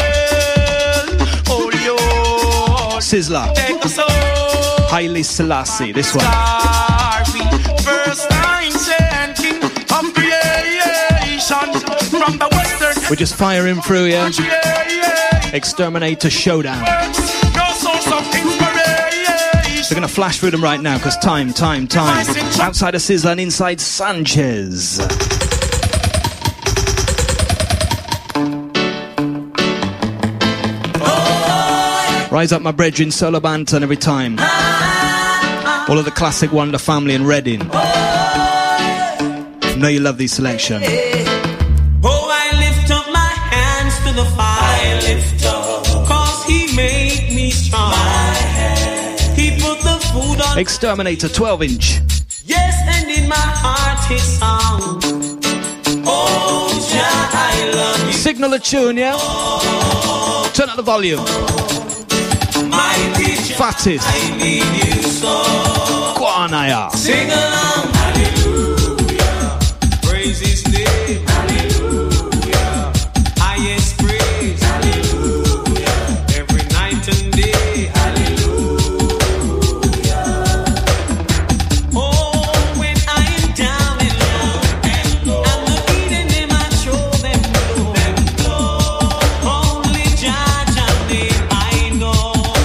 Speaker 5: holy, holy,
Speaker 8: Sizzler,
Speaker 5: take us home,
Speaker 8: Haile Selassie, this one.
Speaker 5: First time sent king of creation, from the western,
Speaker 8: we're just firing through here. Exterminator Showdown.
Speaker 5: No source of inspiration.
Speaker 8: We're gonna flash through them right now, because time, time, time. Outside of Sizzler and inside Sanchez. Rise up, my brethren, Solo Banton every time. All of the classic Wonder family in Reading. Know you love these selection.
Speaker 16: Oh, I lift up my hands to the Father. I lift up, cause He made me strong. He put the food on.
Speaker 8: Exterminator twelve inch.
Speaker 16: Yes, and in my heart His song. Oh, Jah, I love you.
Speaker 8: Signal a tune, yeah? Oh, turn up the volume. Fattest.
Speaker 16: I need you so.
Speaker 8: Kwanaya.
Speaker 16: Sing along. Hallelujah. Praise His name. Hallelujah. Highest praise. Hallelujah. Every night and day. Hallelujah. Oh, when I am down and low, and the beating in my show them low. Only Jah Jah name I know.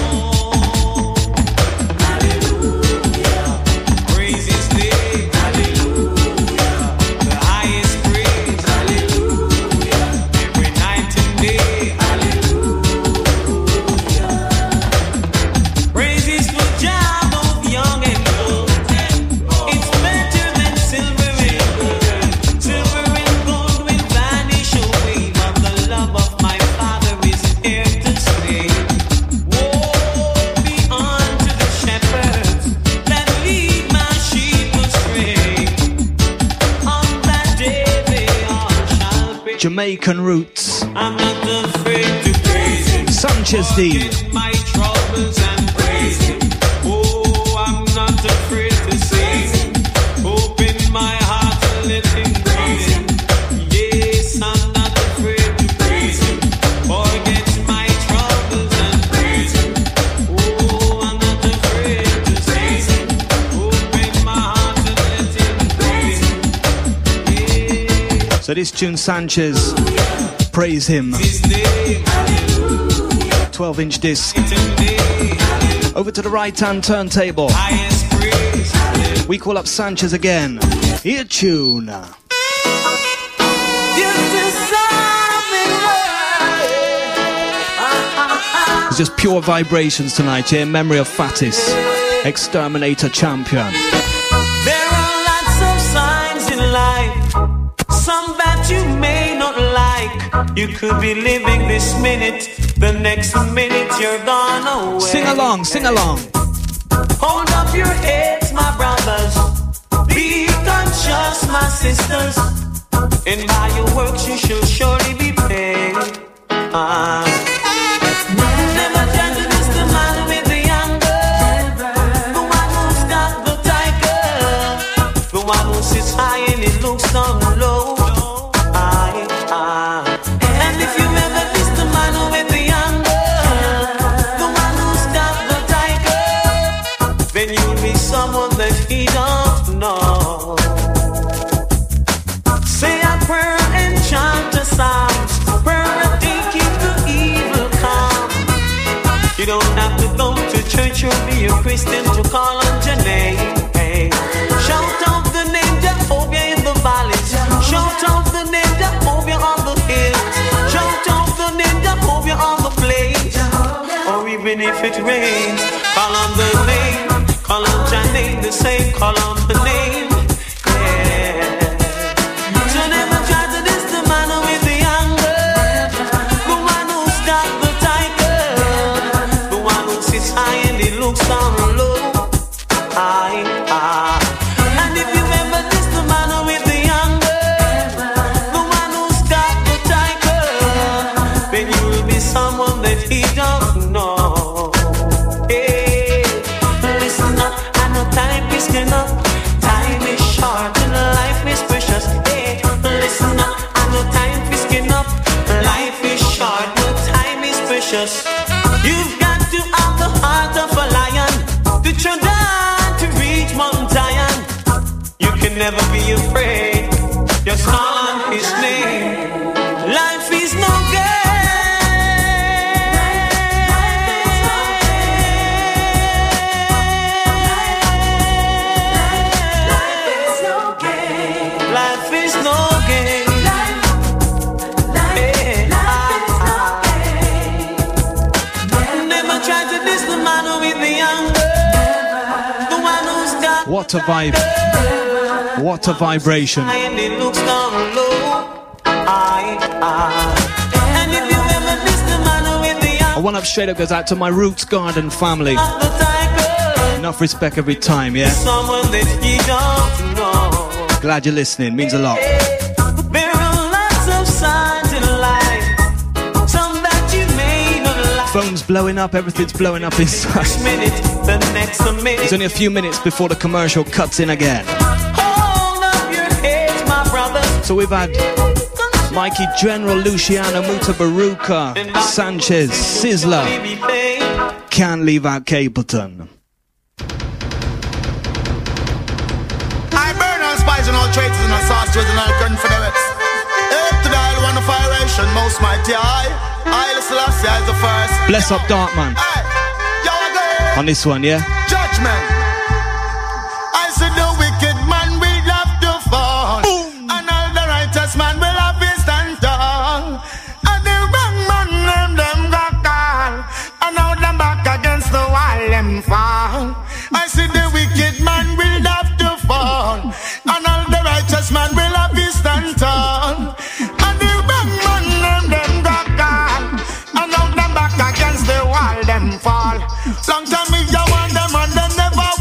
Speaker 8: Jamaican roots.
Speaker 16: I'm not afraid to praise Him.
Speaker 8: Sanchez D.
Speaker 16: My troubles and praise Him. Oh, I'm not afraid to say Him. Open my heart and let Him
Speaker 8: So this tune, Sanchez, praise him. twelve inch disc. Over to the right hand turntable. We call up Sanchez again. Here tune. It's just pure vibrations tonight, yeah? In memory of Fatis, Exterminator champion.
Speaker 16: There are lots of signs in life, some that you may not like. You could be living this minute, the next minute you're gone away.
Speaker 8: Sing along, sing along.
Speaker 16: Hold up your heads, my brothers. Be conscious, my sisters. And by your works you shall surely be paid. Uh, never try to miss the man with the anger, the one who's got the tiger, the one who sits high and it looks down low. I, I. And if you ever miss the man with the anger, the one who's got the tiger, then you'll be someone that he don't know. Say a prayer and chant a psalm. Prayer and day keep the evil calm. You don't have to go to church or be a Christian to call on your name. Hey. Shout out the name Jehovah in the valleys. Shout out the name Jehovah on the hills. Shout out the name Jehovah on the plains. Or even if it rains, call on the name. Call on your name, the same, call on the name. Yeah. So never try to diss the man with the anger, the one who's got the tiger, the one who sits high and he looks down low. I, I. And if you ever diss the man with the anger, the one who's got the tiger, then you will be someone that he don't know. Hey, listen up, I know time is enough. Time is short and life is precious. Hey, listen up, I know time is enough. Life is short, but time is precious. You've got to have the heart of a lion to try down to reach Mount Zion. You can never be afraid. Just call on his name. Life is no game. Life is no game. Hey, ah, ah. Never try to diss the man with the anger, the one who's got
Speaker 8: What a vibe. What a vibration.
Speaker 16: and it looks down low. I, I. And if you ever miss the man with the
Speaker 8: A one up straight up goes out to my Roots Garden family. Enough respect every time, yeah?
Speaker 16: someone that you don't know.
Speaker 8: Glad you're listening, means a lot.
Speaker 16: There are lots of signs in life, some that you may not like.
Speaker 8: Phone's blowing up, everything's blowing up inside.
Speaker 16: Minute, the next minute.
Speaker 8: It's only a few minutes before the commercial cuts in again.
Speaker 16: Hold up your heads, my brother.
Speaker 8: So we've had Mikey General, Luciano, Mutabaruka, Sanchez, Sizzler. Can't leave out Capleton.
Speaker 2: I burn all spies and all traitors and all sorcerers and all confederates. Up to the isle one of iration, most mighty I. I Selassie is the first.
Speaker 8: Bless up Darkman. On this one, yeah?
Speaker 2: Judgment. I said the wicked man will have to fall. Boom. And all the righteous man will have to stand tall. And the wrong man them them got call. And now them back against the wall them fall. I said the wicked man will have to fall. And all the righteous man will have to stand tall. And the wrong man them them got call. And now them back against the wall them fall. Long time me ya want them and them never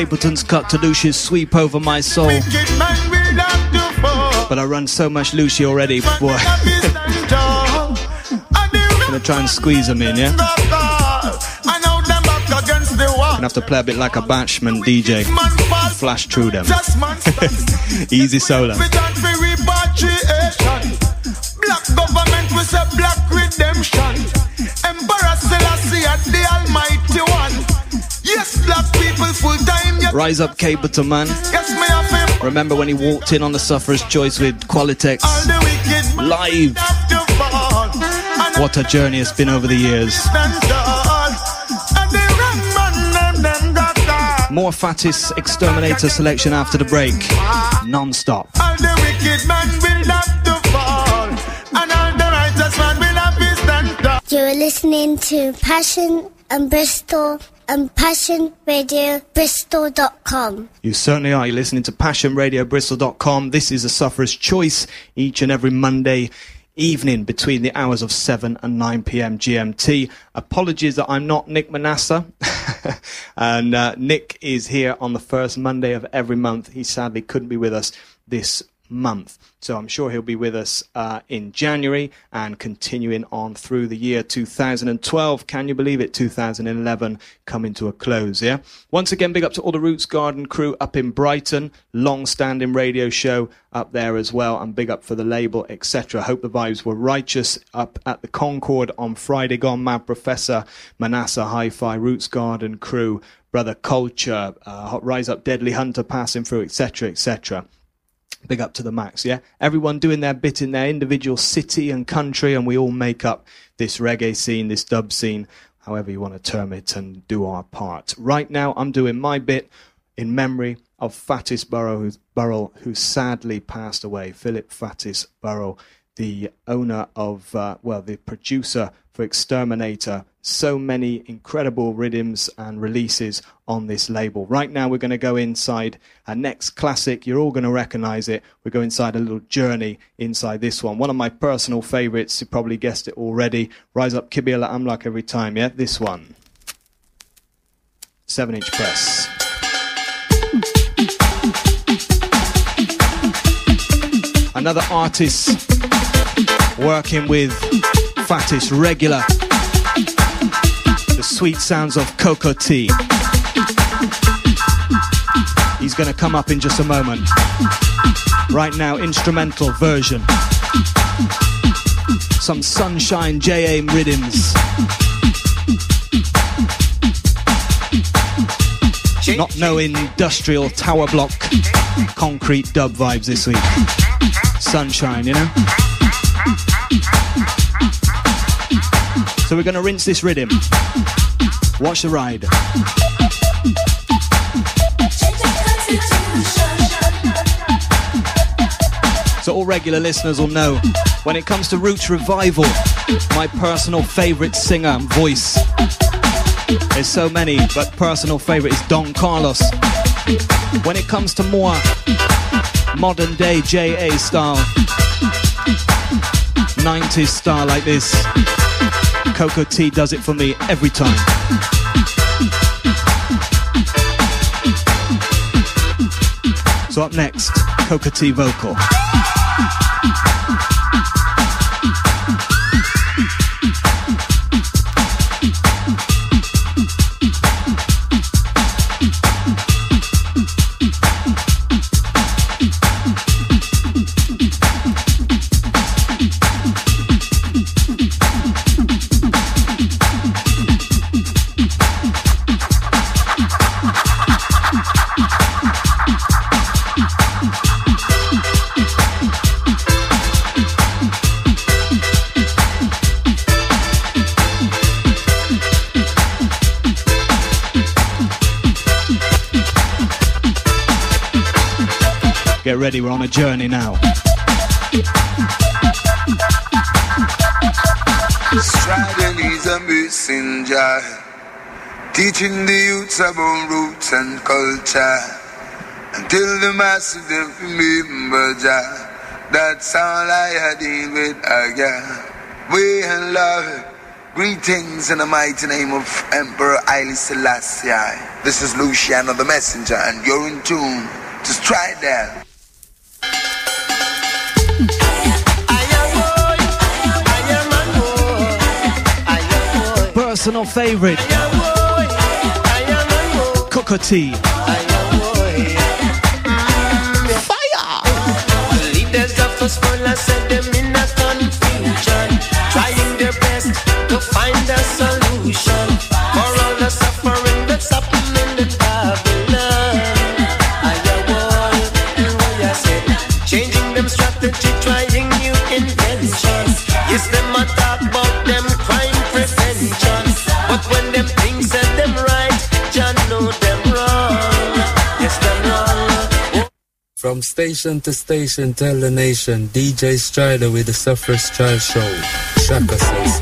Speaker 8: Capleton's cut to Lucius Sweep Over My Soul. But I run so much Lucy already, boy. Gonna try and squeeze them in, yeah? Gonna have to play a bit like a Batchman D J. Flash through them. Easy solo.
Speaker 2: Black government with a black redemption. Emperor Selassie at the Almighty One. Yes, black people full time. Yes.
Speaker 8: Rise up, Capleton, man.
Speaker 2: Yes, me have him.
Speaker 8: Remember when he walked in on the Sufferer's Choice with Qualitex live? What a journey it's been over the years. More Fatis Exterminator selection after the break. Non-stop.
Speaker 2: All the wicked man will have to fall, and all the righteous man will have to stand up.
Speaker 17: You're listening to Passion and Bristol and Passion Radio Bristol dot com.
Speaker 8: You certainly are. You're listening to Passion Radio Bristol dot com. This is a Sufferer's Choice each and every Monday evening between the hours of seven and nine p.m. G M T. Apologies that I'm not Nick Manasseh. and uh, Nick is here on the first Monday of every month. He sadly couldn't be with us this month. So I'm sure he'll be with us uh, in January and continuing on through the year two thousand twelve. Can you believe it? two thousand eleven coming to a close, yeah? Once again, big up to all the Roots Garden crew up in Brighton. Long-standing radio show up there as well. And big up for the label, et cetera. Hope the vibes were righteous up at the Concord on Friday gone mad. Professor Manasseh Hi-Fi, Roots Garden crew, Brother Culture, uh, Rise Up Deadly Hunter passing through, et cetera, et cetera. Big up to the max, yeah? Everyone doing their bit in their individual city and country, and we all make up this reggae scene, this dub scene, however you want to term it, and do our part. Right now, I'm doing my bit in memory of Fatis Burrell, Burrell, who sadly passed away. Philip Fatis Burrell, the owner of, uh, well, the producer for Exterminator. So many incredible rhythms and releases on this label. Right now we're going to go inside our next classic. You're all going to recognize it. We're going inside a little journey inside this one. One of my personal favorites. You probably guessed it already. Rise Up Kibia Amlak every time, yeah? This one. seven inch press. Another artist working with Fatis regular. The sweet sounds of Cocoa Tea. He's going to come up in just a moment. Right now, instrumental version. Some Sunshine J A M rhythms. Not no industrial tower block concrete dub vibes this week. Sunshine, you know? So we're going to rinse this rhythm. Watch the ride. So all regular listeners will know, when it comes to Roots Revival, my personal favourite singer and voice, there's so many, but personal favourite is Don Carlos. When it comes to more modern day J A style, nineties style like this, Cocoa Tea does it for me every time. So up next, Cocoa Tea vocal. Get ready, we're on a journey now.
Speaker 18: Striding is a messenger, teaching the youths about roots and culture, until the masses them remember Jah. That's all I deal with again. We and love, Greetings in the mighty name of Emperor Haile Selassie. This is Luciano the Messenger, and you're in tune to Stridell.
Speaker 8: Personal favorite, Cooker T.
Speaker 15: Fire! The leaders of us full set them in a confusion, trying their best to find a solution for all the suffering that's happening in Babylon. I said, changing them strategy, trying new inventions. Yes, them a talk about them crime prevention, but when them things set them right, Jah know them wrong. Yes, them wrong.
Speaker 19: From station to station, tell the nation, D J Strider with the Sufferer's Child Show. Shaka say so.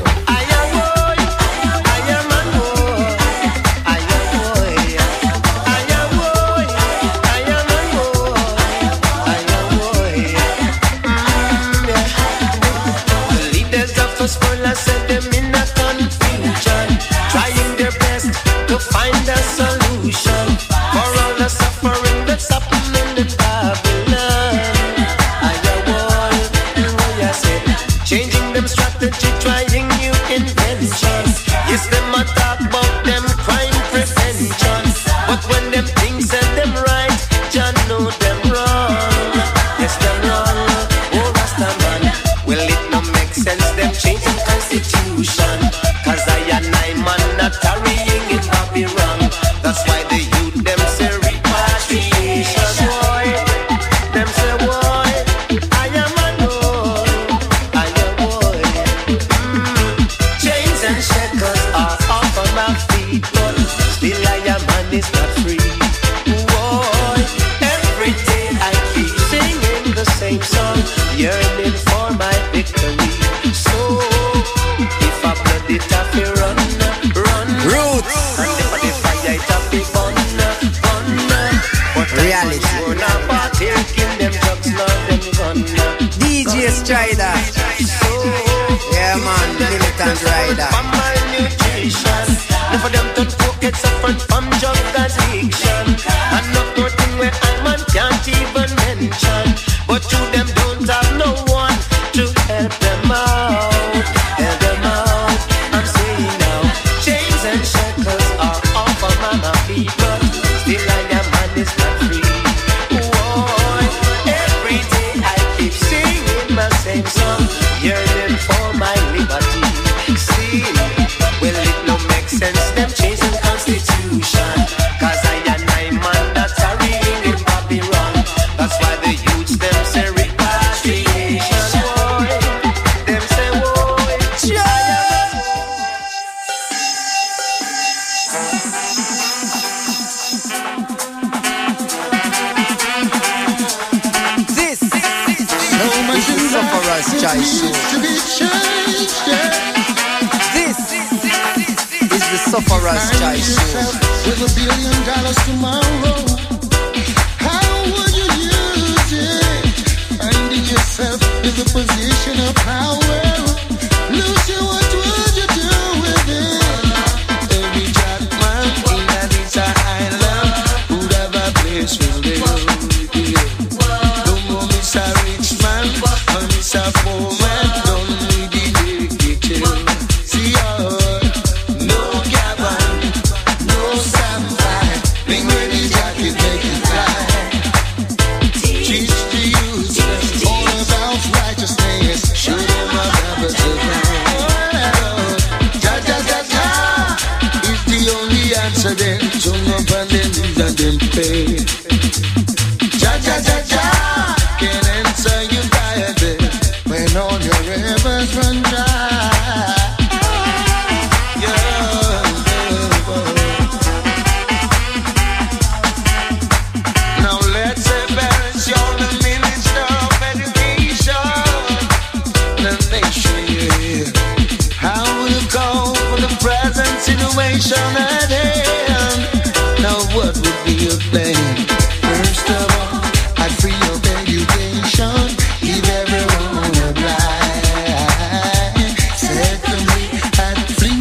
Speaker 3: Free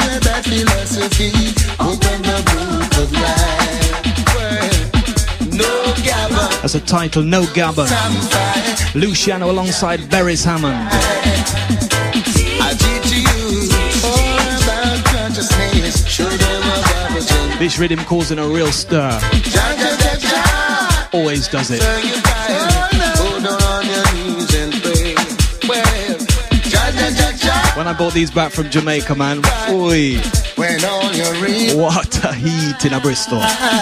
Speaker 8: as a title, No Gabon. Luciano alongside Beres Hammond.
Speaker 3: I teach you all about consciousness. Show them about the
Speaker 8: This rhythm causing a real stir. Always does it.
Speaker 3: Go down on your knees and pray. Well, ja, ja, ja, ja.
Speaker 8: When I bought these back from Jamaica, man, oi,
Speaker 3: When all your reach.
Speaker 8: what a heat in a Bristol.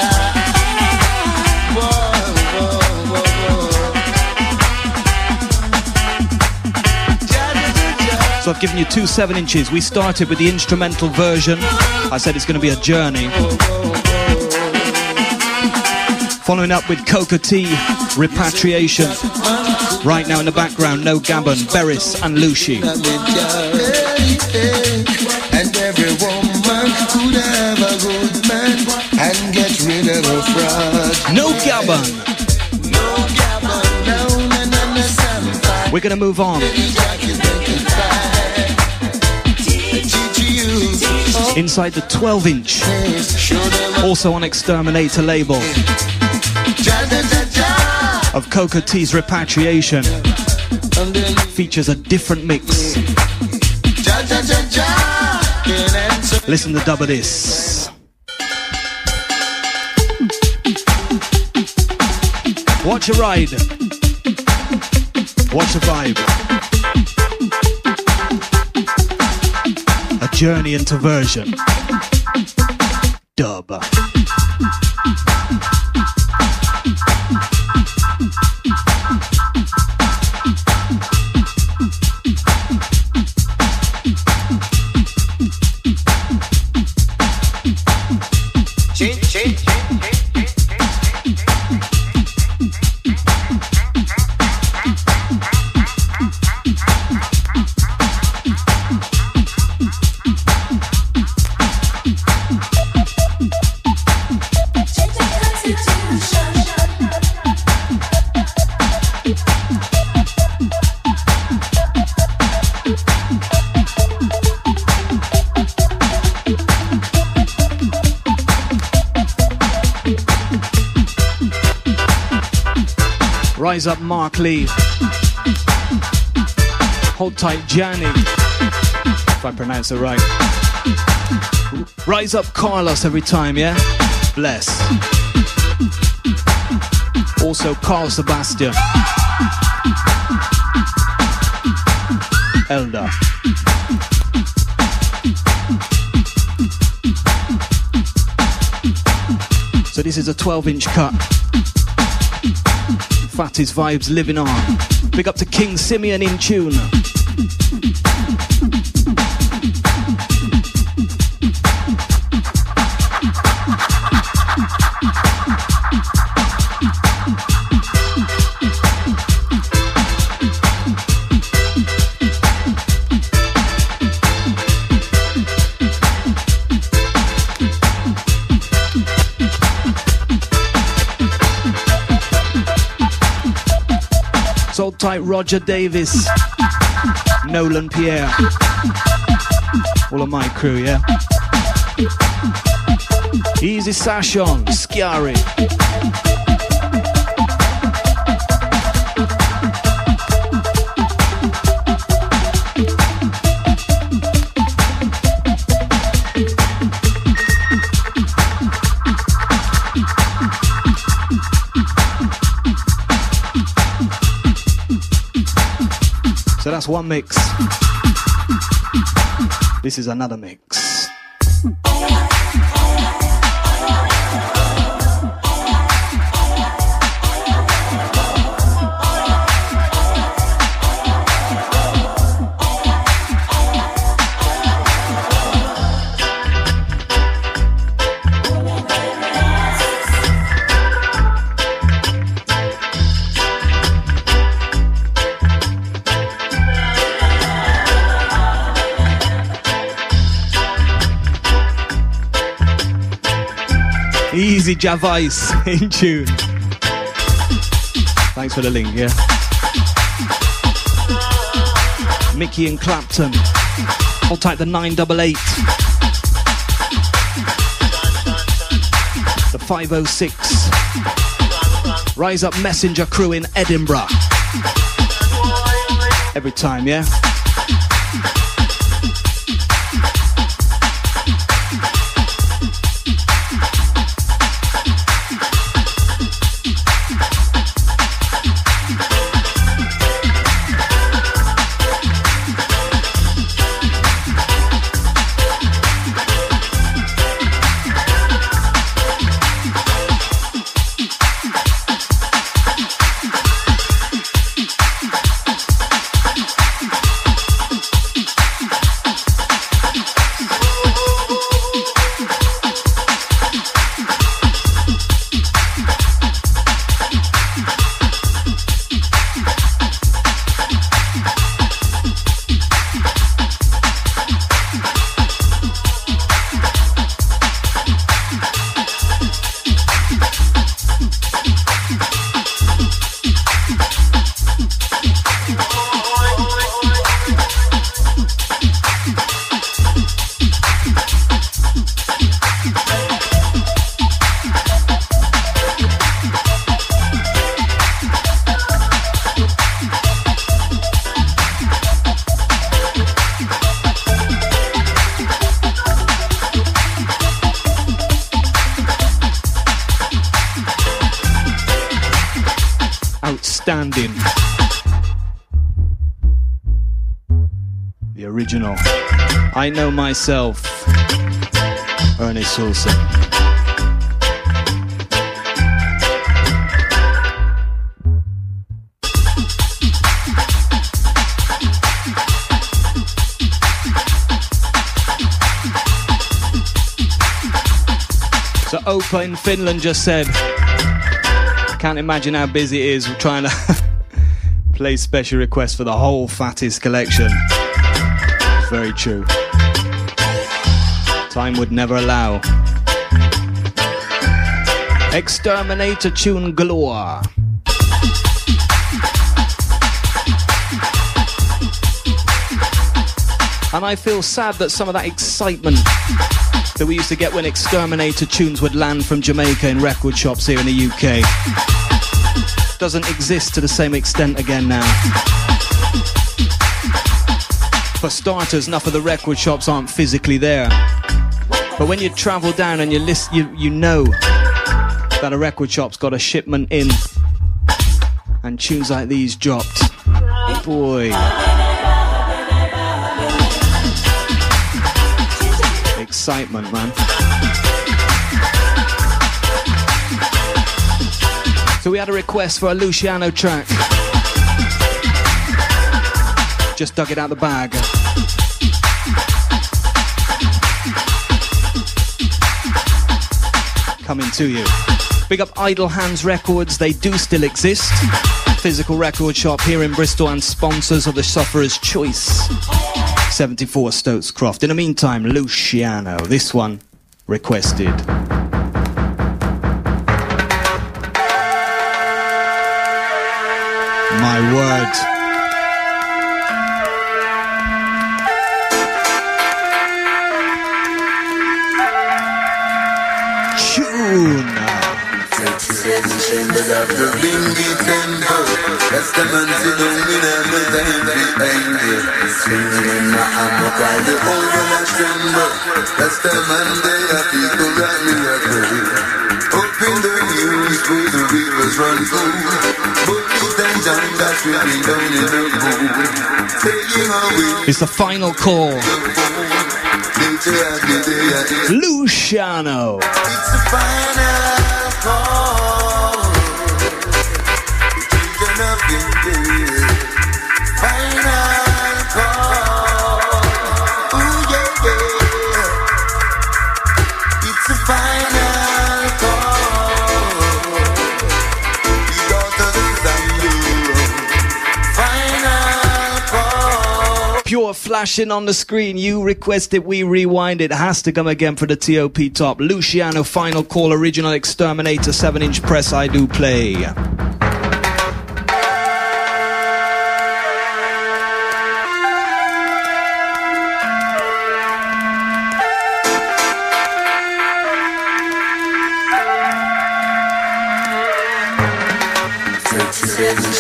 Speaker 8: So I've given you two seven inches. We started with the instrumental version. I said it's going to be a journey. Following up with Coca T, Repatriation. Right now in the background, No Gabon, Beres and Lucy.
Speaker 3: And every woman could have a good man and get rid of a fraud.
Speaker 8: No Gabon.
Speaker 3: No Gabon, down and on the sandbar.
Speaker 8: We're going to move on. Inside the twelve inch, also on Exterminator label, of Coca T's Repatriation, features a different mix. Listen to the dub of this. Watch a ride. Watch a vibe. A journey into version. Dub. Rise up, Mark Lee. Hold tight, Johnny. If I pronounce it right. Rise up, Carlos, every time, yeah? Bless. Also, Carl Sebastian. Elder. So this is a twelve inch cut. Fatty's vibes living on. Big up to King Simeon in tune. So tight, Roger Davis, Nolan Pierre, all of my crew, yeah? Easy Sashon, Sciari. So that's one mix. This is another mix. Easy Javice in tune. Thanks for the link, yeah. Mickey and Clapton. Hold tight, the nine double eight. The five oh six. Rise Up Messenger crew in Edinburgh. Every time, yeah? Outstanding. The original. I Know Myself. Ernest Wilson. So Opa in Finland just said, can't imagine how busy it is. We're trying to play special requests for the whole Fattest collection. It's very true. Time would never allow. Exterminator tune galore. And I feel sad that some of that excitement that we used to get when Exterminator tunes would land from Jamaica in record shops here in the U K doesn't exist to the same extent again now. For starters, enough of the record shops aren't physically there. But when you travel down and you list, you you know that a record shop's got a shipment in, and tunes like these dropped. Boy. Excitement, man. So we had a request for a Luciano track. Just dug it out the bag. Coming to you. Big up Idle Hands Records, they do still exist. Physical record shop here in Bristol and sponsors of the Sufferer's Choice. seventy-four Stokes Croft. In the meantime, Luciano. This one requested. My word. Tune.
Speaker 18: Chamber of the Bingy Temple. That's the man sit down in the time behind it. Swinging in my hammer, call the whole world a tremble. That's the man there, I people got me a pray. Up in the hills where the rivers run through. But and John that's really down in the pool. Taking away.
Speaker 8: It's the final call. Luciano.
Speaker 18: It's the final call. Children of India. Final call. Ooh, yeah, yeah. It's the final call. The daughters and you. Final call.
Speaker 8: Pure flashing on the screen. You requested, we rewind it. Has to come again for the T O P top. Luciano final call, original Exterminator seven inch press. I do play.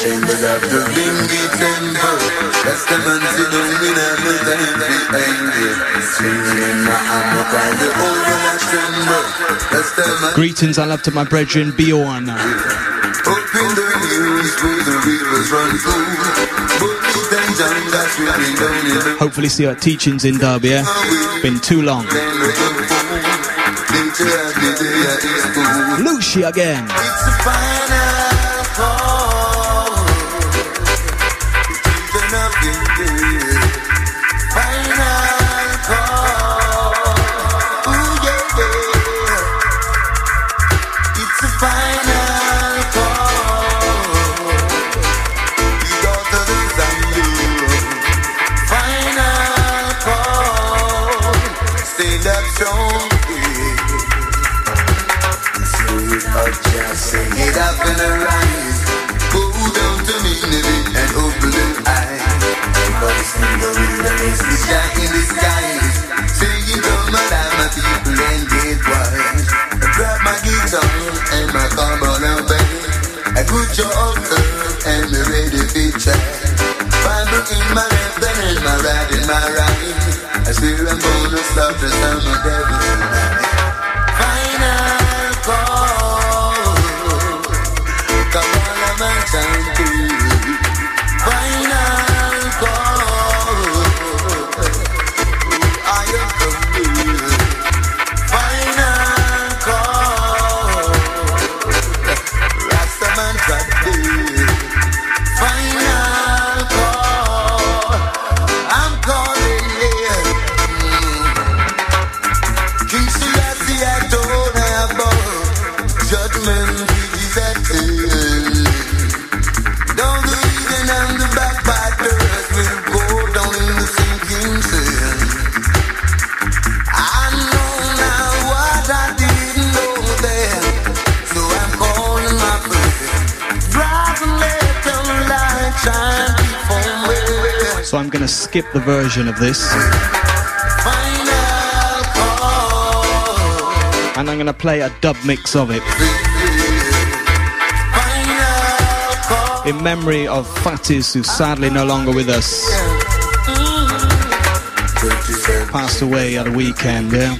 Speaker 18: chambers of the Bingy Temple. That's the man sit down in a time for anger. Swinging in my arm, while the old one a tremble. That's the man.
Speaker 8: Greetings, I love to my brethren, Bjorn.
Speaker 18: Up in the hills where the rivers run through. Bullet and John that's swimming down in the.
Speaker 8: Hopefully see our teachings in Dub, yeah? Been too long. Lucy again.
Speaker 18: It's a final call. Children of India. Final call. Ooh, yeah, yeah. It's a final call. The daughters and you. Final call. Stand up strong. Just sing it up and arise. Go down to me and open the eyes. Everybody's in the wilderness, the sky in the skies. Singing from my life, my people and get wise. I grab my guitar and my carbon and band. I put your altar and be ready to chat. Bible in my left and in my right, in my right. I swear I'm gonna stop the sound of devil tonight. Final call. Time to final call. I am coming. Final call. Rastaman Friday. Final call. I'm calling here. King Selassie, I don't have more judgment. Is at hand. Down the reason and the backbiters will go down in the sinking sand. I know now what I didn't know then, so I'm calling my friend. Drive and let the light shine before me.
Speaker 8: So I'm going to skip the version of this.
Speaker 18: Final call.
Speaker 8: And I'm going to play a dub mix of it. In memory of Fatis, who's sadly no longer with us. Passed away at a weekend, yeah?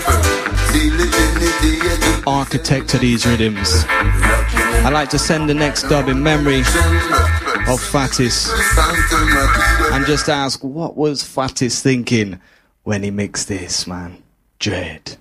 Speaker 8: Architect of these rhythms. I'd like to send the next dub in memory of Fatis. And just ask, what was Fatis thinking when he mixed this, man? Dread.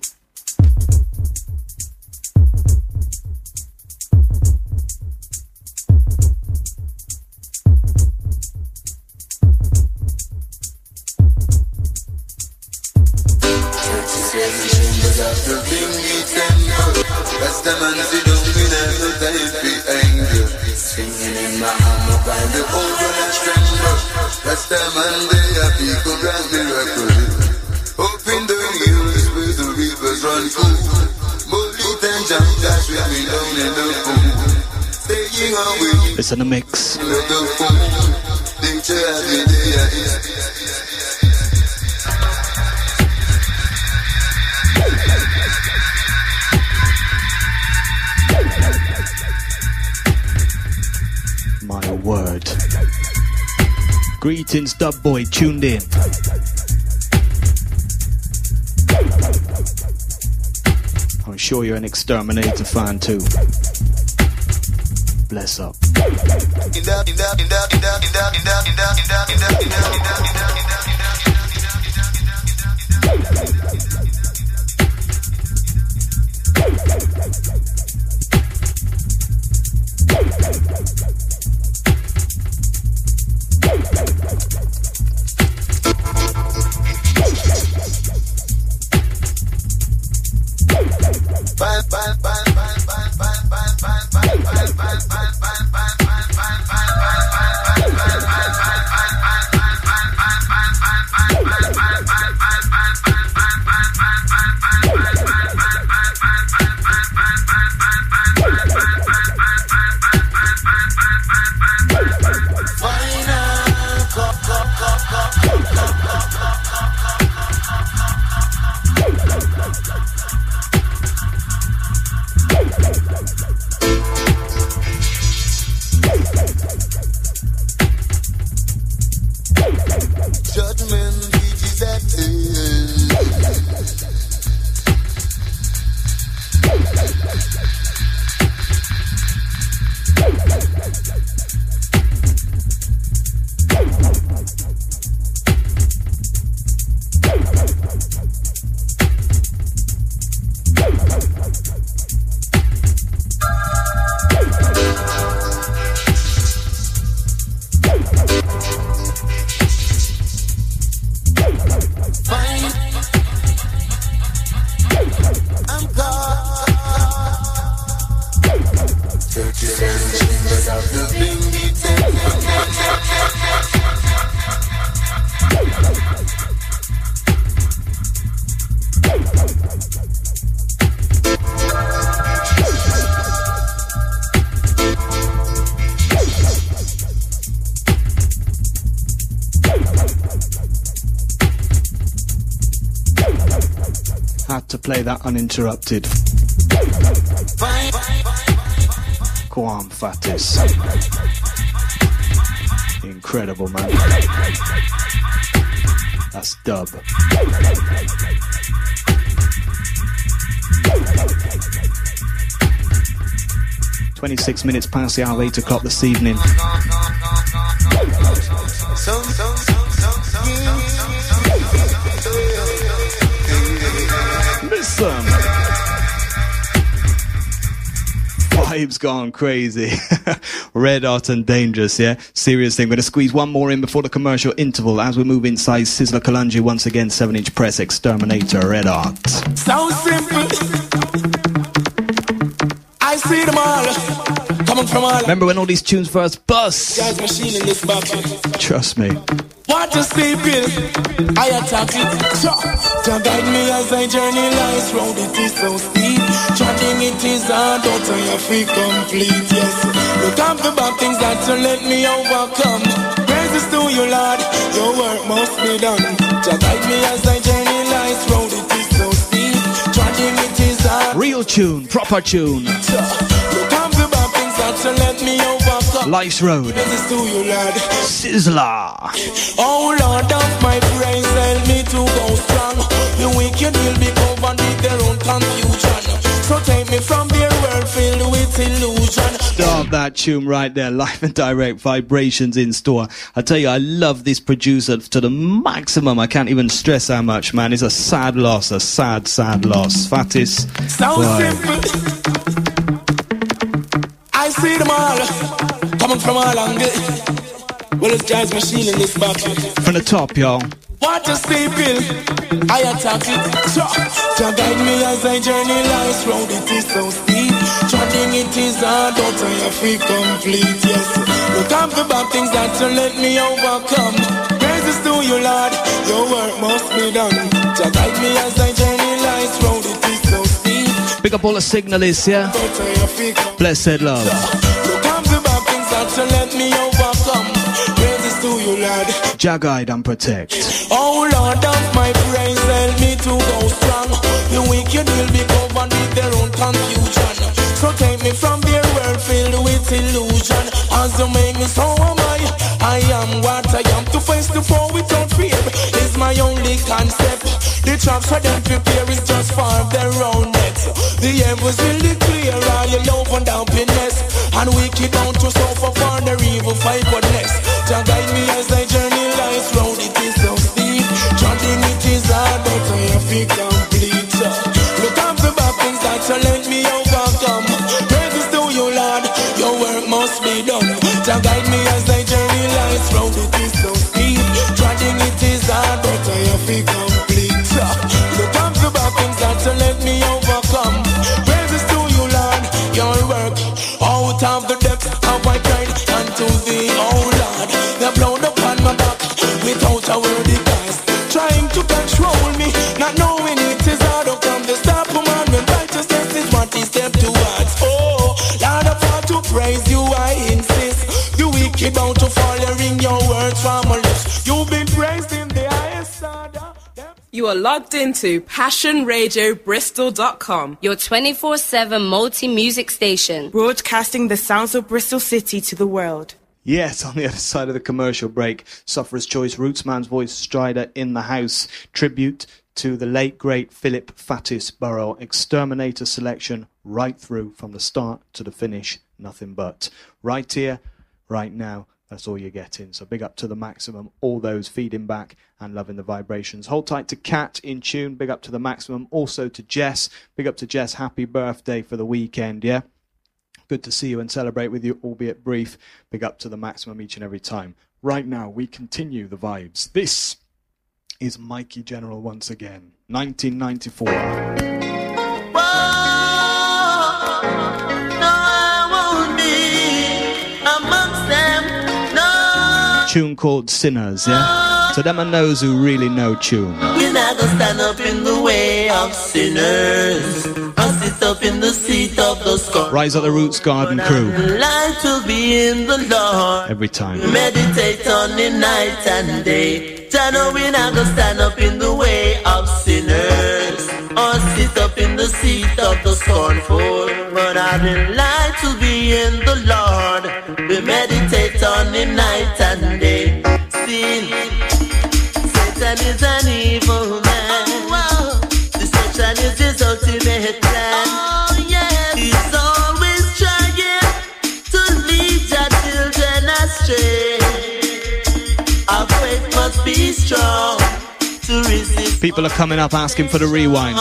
Speaker 18: That's the man sit down in a time for anger. Singing in my arm while the old one a tremble. That's the man they are people grant miracle. Up in the hills where the rivers run through. Bullet and John that's swimming down in the pool. Staying away.
Speaker 8: Listen to mix.
Speaker 18: In the pool. Nature has me there.
Speaker 8: My word. Greetings, Dub Boy, tuned in. I'm sure you're an Exterminator fan too. Bless up. Had to play that uninterrupted. Quam Fatis. Incredible, man. That's dub. twenty-six minutes past the hour, eight o'clock this evening. Listen. Vibes gone crazy. Red Hot and Dangerous, yeah? Serious thing. We're going to squeeze one more in before the commercial interval as we move inside Sizzla Kalonji once again, seven inch press, Exterminator, Red Hot.
Speaker 2: Sounds simple. I see them all. Coming from all.
Speaker 8: Remember when all these tunes first bust?
Speaker 2: Jazz machine in this back.
Speaker 8: Trust me.
Speaker 2: What a sleeping, I attack it. So, to guide me as I journey lies road, it is so steep. Chatting it is hard, don't I have free complete, yes. Look up the bad things that to let me overcome. Praises to you, Lord, your work must be done. To guide me as I journey lies road, it is so steep. Chatting it is hard.
Speaker 8: Real tune, proper tune.
Speaker 2: So, look up the bad things that to let me overcome.
Speaker 8: Life's Road.
Speaker 2: Praises to you, Lord.
Speaker 8: Sizzla.
Speaker 2: Oh Lord of my praise, help me to go strong. The wicked will be covered with their own confusion. So take me from their world filled with illusion.
Speaker 8: Stop that tune right there. Live and direct vibrations in store. I tell you, I love this producer to the maximum. I can't even stress how much, man. It's a sad loss, a sad, sad loss. Fatis.
Speaker 2: Sounds simple. I see them all coming from all angles. Well, it's Jazz Machine in this battle.
Speaker 8: From the top, y'all.
Speaker 2: What a sleeping, I attack it. So, to guide me as I journey life's road, it is so steep. Treading it is hard, don't I have free complete, yes. Look up the bad things that to let me overcome. Praises to you, Lord, your work must be done. To guide me as I journey life's road, it is so steep.
Speaker 8: Pick up all the signalists, yeah? Blessed love.
Speaker 2: Look up the bad things that to let me overcome. To you, Lord.
Speaker 8: Jagged and protect.
Speaker 2: Oh Lord of my praise, help me to go strong. The wicked will be covered with their own confusion. So take me from their world filled with illusion. As you make me, so am I. I am what I am. To face the foe without fear is my only concept. The traps for them prepare is just for their own nets. The heavens will declare all your love and happiness. And wicked bound to suffer for their evil fightless. To guide me as I journey life's road, it is so steep. Trotting it is hard, but I have to complete. Look up the bad things that to let me overcome. Praises to you, Lord, your work must be done. To guide me as I journey life's road, it is so steep. Trotting it is hard, but I have to complete. Look up the bad things that to let me overcome. Praises to you, Lord, your work. Out of the depths of my pride unto thee, oh Lord. They blown upon my back without a word it cast. Trying to control me, not knowing it is hard to come. The stop man when righteousness is what he step towards. Oh, Lord, I want to praise you, I insist. The wicked bound to fall, hearing your words from my lips. You've been praised in the highest order.
Speaker 13: You are logged into passion radio bristol dot com,
Speaker 14: your twenty-four seven multi-music station,
Speaker 13: broadcasting the sounds of Bristol City to the world.
Speaker 8: Yes, on the other side of the commercial break, Sufferer's Choice, Rootsman's Voice, Strider in the house. Tribute to the late, great Philip Fatis Burrow. Exterminator selection right through from the start to the finish. Nothing but. Right here, right now. That's all you're getting. So big up to the maximum. All those feeding back and loving the vibrations. Hold tight to Cat in tune. Big up to the maximum. Also to Jess. Big up to Jess. Happy birthday for the weekend, yeah? Good to see you and celebrate with you, albeit brief. Big up to the maximum each and every time. Right now, we continue the vibes. This is Mikey General once again. nineteen ninety-four.
Speaker 15: Whoa, no, I won't be amongst them, no.
Speaker 8: Tune called Sinners, yeah? So them and those who really know tune.
Speaker 15: We're not gonna stand up in the way of sinners. I'll sit up in the seat of the scorn.
Speaker 8: Rise of the Roots Garden crew.
Speaker 15: Like to be in the Lord.
Speaker 8: Every time.
Speaker 15: Meditate on the night and day. I know we're not gonna stand up in the way of sinners. Or of the scornful. But I delight to be in the Lord. We meditate on Him night and day. Sin, Satan is an evil man. Destruction is his ultimate plan. Oh, yes. He's always trying to lead your children astray. Our faith must be strong to resist.
Speaker 8: People are coming up asking for the rewind.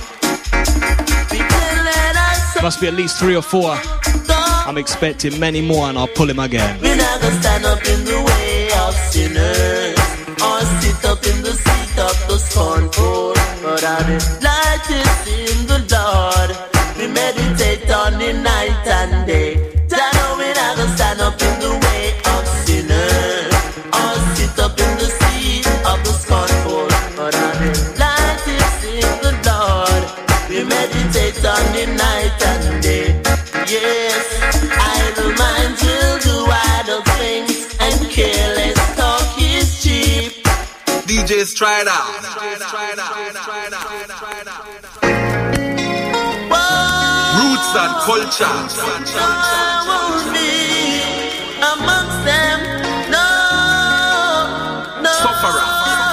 Speaker 8: Must be at least three or four. I'm expecting many more and I'll pull him again.
Speaker 15: We're not gonna stand up in the way of sinners or sit up in the seat of the scornful. But our delight is in the Lord. We meditate on Him night and day. I know we're not gonna stand up in the way of sinners or sit up in the seat of the scornful. But our delight is in the Lord. We meditate on Him night and day. Yes, idle minds will do idle things, and careless talk is cheap.
Speaker 6: D J Strider. Roots and culture.
Speaker 15: I won't be amongst them. No, no.
Speaker 6: Sufferer.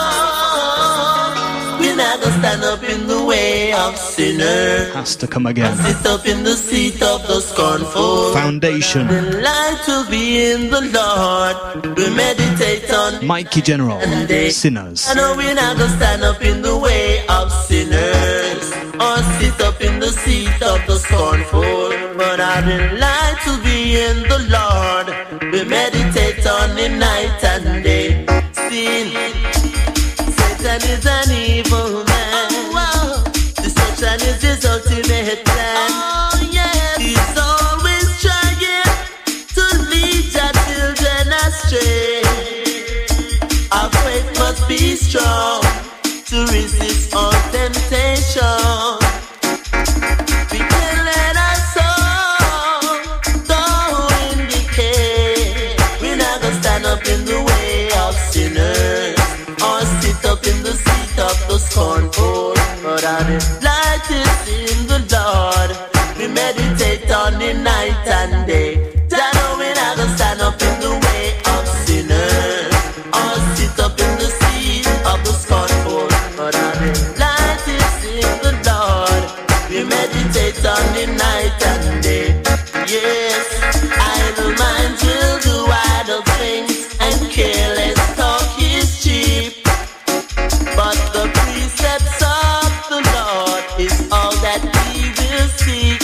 Speaker 15: We're not gonna stand up in the way of sinners.
Speaker 8: Has to come again.
Speaker 15: Sit up in the seat of the scornful.
Speaker 8: Foundation.
Speaker 15: Delight to be in the Lord. We meditate on
Speaker 8: Mikey General. Sinners.
Speaker 15: I know we're not gonna stand up in the way of sinners or sit up in the seat of the scornful. But I delight to be in the Lord. We meditate on Him night and day. Sin, Satan is an evil man. Destruction is his ultimate plan. Oh, yes. He's always trying to lead your children astray. Our faith must be strong to resist all temptation. We can let our soul go in decay. We're not gonna stand up in the way of sinners or sit up in the seat of the scornful. But our delight is in the Lord. We meditate on Him night and day. I know we're not gonna stand up in the way of sinners or sit up in the seat of the scornful. But our delight is in the Lord. We meditate on Him night and day. Yes, idle minds will do idle things, and careless talk is cheap. But the precepts of the Lord is all that we will seek.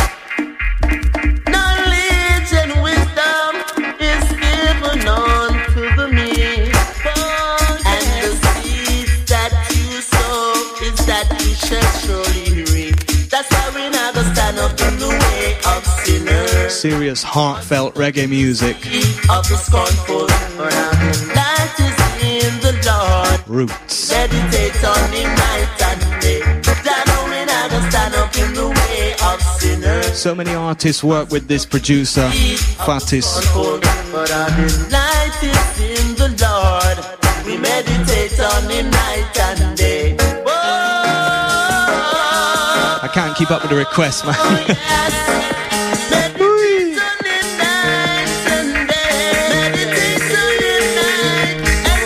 Speaker 15: Knowledge and wisdom is given unto the meek, and the seeds that you sow is that you shall surely reap. That's why we're not gonna stand up in the way of sinners.
Speaker 8: Serious, heartfelt reggae music.
Speaker 15: Of the scornful, but our delight is in the Lord.
Speaker 8: Roots.
Speaker 15: Meditate on Him night and day. I know we're not gonna stand up in the way of sinners.
Speaker 8: So many artists work with this producer, Fatis.
Speaker 15: But our delight is in the Lord. We meditate on Him night and day.
Speaker 8: I can't keep up with the requests, man.
Speaker 15: Oh, yes. Meditate on Him night and day. Meditate on Him night and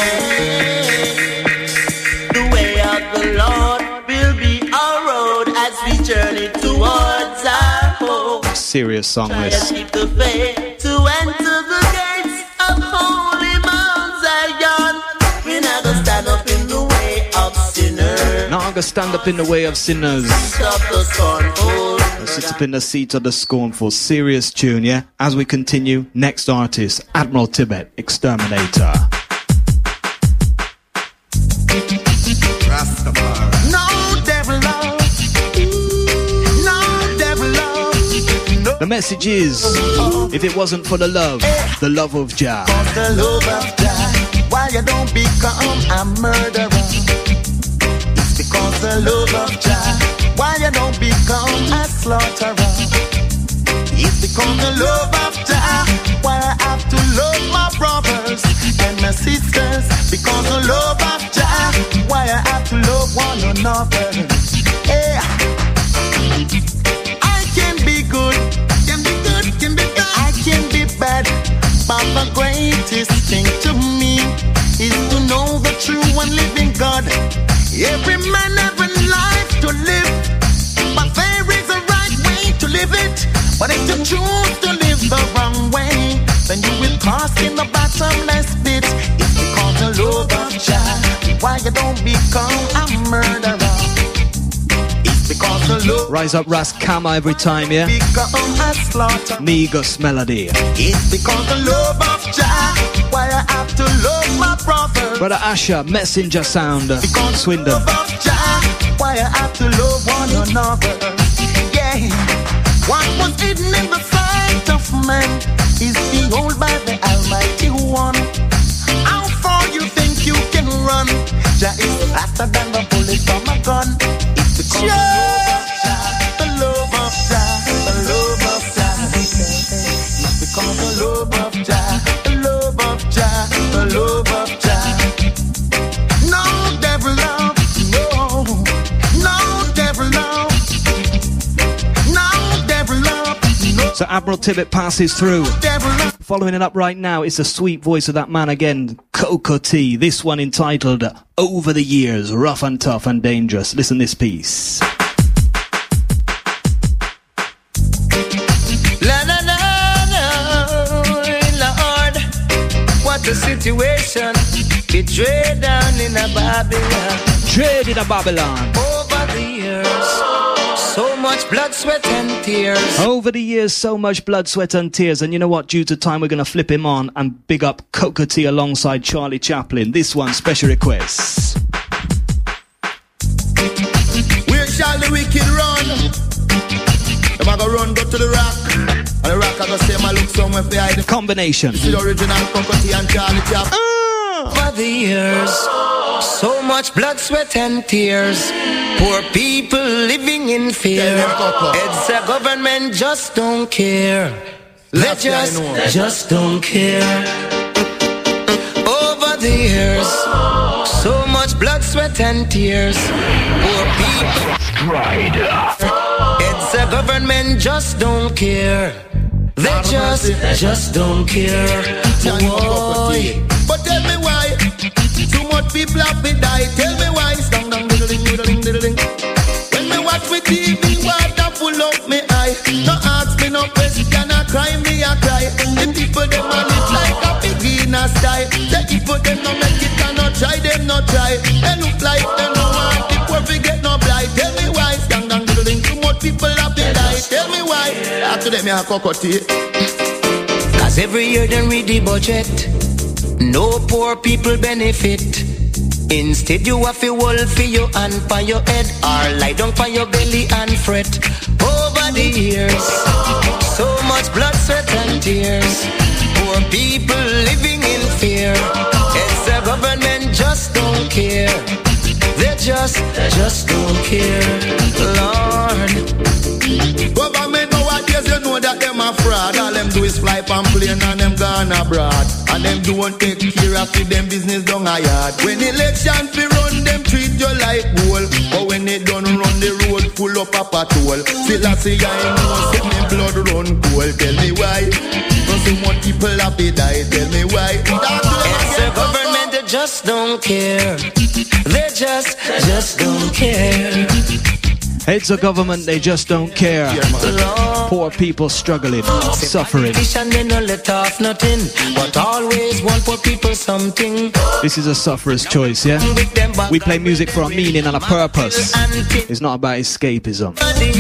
Speaker 15: day. The way of the Lord will be our road as we journey towards our home.
Speaker 8: Serious song
Speaker 15: Try
Speaker 8: this.
Speaker 15: and keep the faith to enter the gates of holy Mount Zion. We're not gonna stand up in the way of sinners.
Speaker 8: Not gonna stand up in the way of sinners.
Speaker 15: Stop the scornful.
Speaker 8: Sit up in the seat of the scornful. Serious tune, yeah? As we continue, next artist, Admiral Tibet, Exterminator.
Speaker 2: Rastafari. No devil love. No devil love. No.
Speaker 8: The message is, if it wasn't for the love, the love of Jah.
Speaker 2: Cause the love of Jah, why you don't become a murderer? It's because the love of Jah, why you don't become a slaughterer? It's because the love of Jah, why I have to love my brothers and my sisters. Because the love of Jah, why I have to love one another. Yeah. thing to me is to know the true and living God. Every man have a life to live, but there is a right way to live it. But if you choose to live the wrong way, then you will cast in the bottomless pit. It's because the love of Jah, why you don't become a murderer. It's because the love.
Speaker 8: Rise up, Ras Kama every time, yeah? Negus Melody.
Speaker 2: It's because the love of Jah, why I have to love my brother.
Speaker 8: Brother Asher, Messenger Sound, Swindon.
Speaker 2: Love of Jah, why I have to love one another. Yeah. What was hidden in the sight of man is behold by the Almighty One. How far you think you can run? Jah is faster than the bullet from a gun. It's because yeah. the love of Jah, the love of Jah, the love of Jah. It's because the love of Jah, the love of Jah, the love of Jah. No devil love, no, no devil love.
Speaker 8: So Admiral Tibbet passes through. Following it up right now is the sweet voice of that man again, Coco T. This one entitled Over the Years, Rough and Tough and Dangerous. Listen this piece.
Speaker 15: La la la la, Lord, what a situation. Betrayed down in a Babylon.
Speaker 8: Betrayed in a Babylon.
Speaker 15: Over the years. So much blood, sweat and tears.
Speaker 8: Over the years, so much blood, sweat and tears. And you know what? Due to time, we're going to flip him on and big up Coco T alongside Charlie Chaplin. This one, special requests.
Speaker 2: Where shall the wicked run? Them a go run, go to the rock. And the rock a go say, I look somewhere for hide.
Speaker 8: Combination.
Speaker 2: This is the original Coco T and Charlie Chaplin.
Speaker 15: Uh. Over the years, so much blood, sweat and tears. Poor people living in fear. It's a government just don't care. They just, just don't care. Over the years, so much blood, sweat and tears. Poor people. It's a government just don't care. They just, just don't care. Boy.
Speaker 2: But tell me why too much people have been die. Tell me why it's down, down, diddling, diddling, diddling. When me watch me T V, water full up me eye. No ask me no question, I cry me a cry. The people them a live like a pig in a sty. The evil them no make it, cannot try, them not try. They look like them no want the poor we get no blight. Tell me why it's down, down, diddling. Too much people have been die. Tell me why. After them me a Coco T.
Speaker 15: Cause every year they read the budget. No poor people benefit. Instead you have to hold for your hand for your head, or lie down for your belly and fret. Over the years, so much blood, sweat and tears. Poor people living in fear. It's the government just don't care. They just, just don't care. Lord.
Speaker 2: Government nowadays, you know that them a fraud. All them do is fly pan plane and them gone abroad. And them don't take care of them business down a yard. When election fi run, them treat you like gold. But when they done run the road full up a patrol. Still I say I know, say me blood run cold. Tell me why. Don't so much people happy die. Tell me why.
Speaker 15: It's the government that just don't care. They just, just don't care.
Speaker 8: It's a government, they just don't care. Poor people struggling, suffering.
Speaker 15: They no let off nothing, but always want poor people something.
Speaker 8: This is a sufferer's choice, yeah? We play music for a meaning and a purpose. It's not about escapism.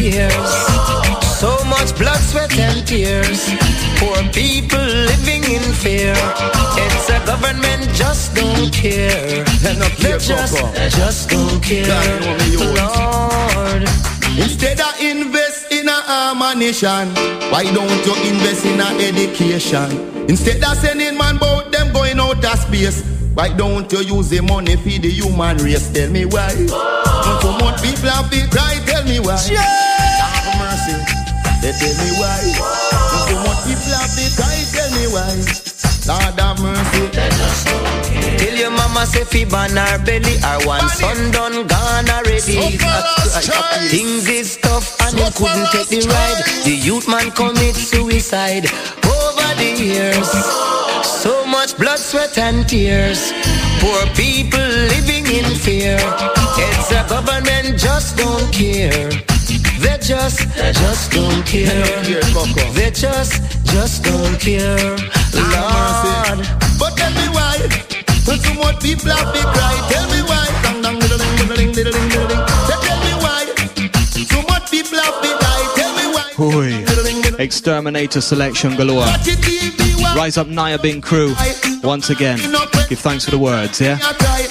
Speaker 15: So much blood, sweat and tears. Poor people living in fear. It's a government just don't care. They just, just don't care. Lord.
Speaker 2: Instead of invest in a ammunition, why don't you invest in a education? Instead of sending man bout them going out of space, why don't you use the money for the human race? Tell me why. Not so much people have to cry. Tell me why. Yeah. Have mercy. They tell me why. Not so much people have to cry. Tell me why. Lord have mercy.
Speaker 15: Tell your mama say fi ban her belly. Her one son done gone already. Things is tough and he couldn't take the ride. The youth man commit suicide over the years. So much
Speaker 12: much blood, sweat and tears. Poor people living in fear. It's the government just don't care. They just, just don't care. They just, just don't care. Lord.
Speaker 2: But tell me why, so much people have to cry. Tell me why, dang dang diddle ding diddle ding diddle ding diddle ding. Tell me why, so much people have to die. Tell me why.
Speaker 8: Oi. Exterminator selection galore. Rise up Naya Bin crew. Once again, give thanks for the words, yeah?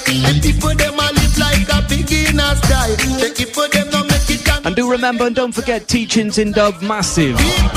Speaker 8: And do remember and don't forget Teachings in Dub Massive.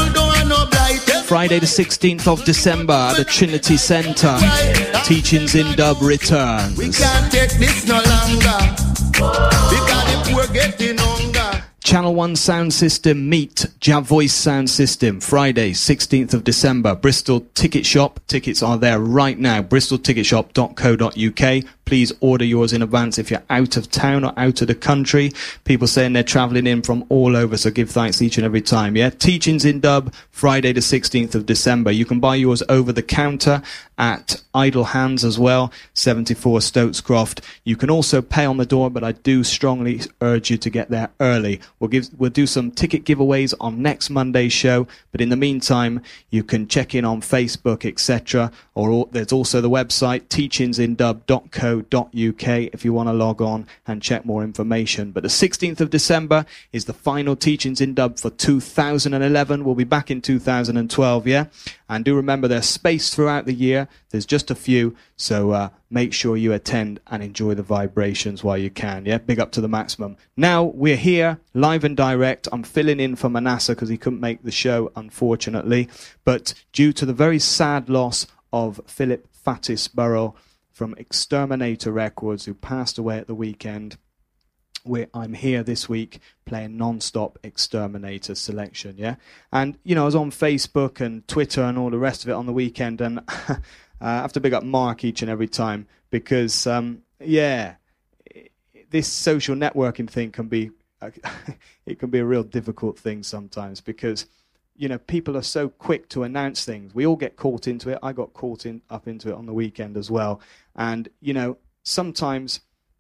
Speaker 8: Friday the sixteenth of December at the Trinity Centre. Teachings in Dub returns.
Speaker 2: We can't take this no longer. Because if we're getting hunger.
Speaker 8: Channel one Sound System meet Jab Voice Sound System, Friday, sixteenth of December, Bristol Ticket Shop. Tickets are there right now, bristol ticket shop dot co dot uk. Please order yours in advance if you're out of town or out of the country. People saying they're travelling in from all over, so give thanks each and every time, yeah? Teachings in Dub, Friday the sixteenth of December. You can buy yours over the counter at Idle Hands as well, seventy-four Stokescroft. You can also pay on the door, but I do strongly urge you to get there early. We'll give, we'll do some ticket giveaways on next Monday's show, but in the meantime, you can check in on Facebook, et cetera. Or, or there's also the website, teachings in dub dot co dot uk, if you want to log on and check more information. But the sixteenth of December is the final Teachings in Dub for two thousand eleven. We'll be back in two thousand twelve, yeah? And do remember there's space throughout the year. There's just a few, so uh, make sure you attend and enjoy the vibrations while you can, yeah? Big up to the maximum. Now, we're here, live and direct. I'm filling in for Manasseh because he couldn't make the show, unfortunately. But due to the very sad loss of Philip Fatis Burrow from Exterminator Records, who passed away at the weekend, We're, I'm here this week playing non-stop Exterminator selection, yeah? And, you know, I was on Facebook and Twitter and all the rest of it on the weekend, and uh, I have to big up Mark each and every time because, um, yeah, this social networking thing can be, uh, it can be a real difficult thing sometimes because, you know, people are so quick to announce things. We all get caught into it. I got caught in up into it on the weekend as well. And, you know, sometimes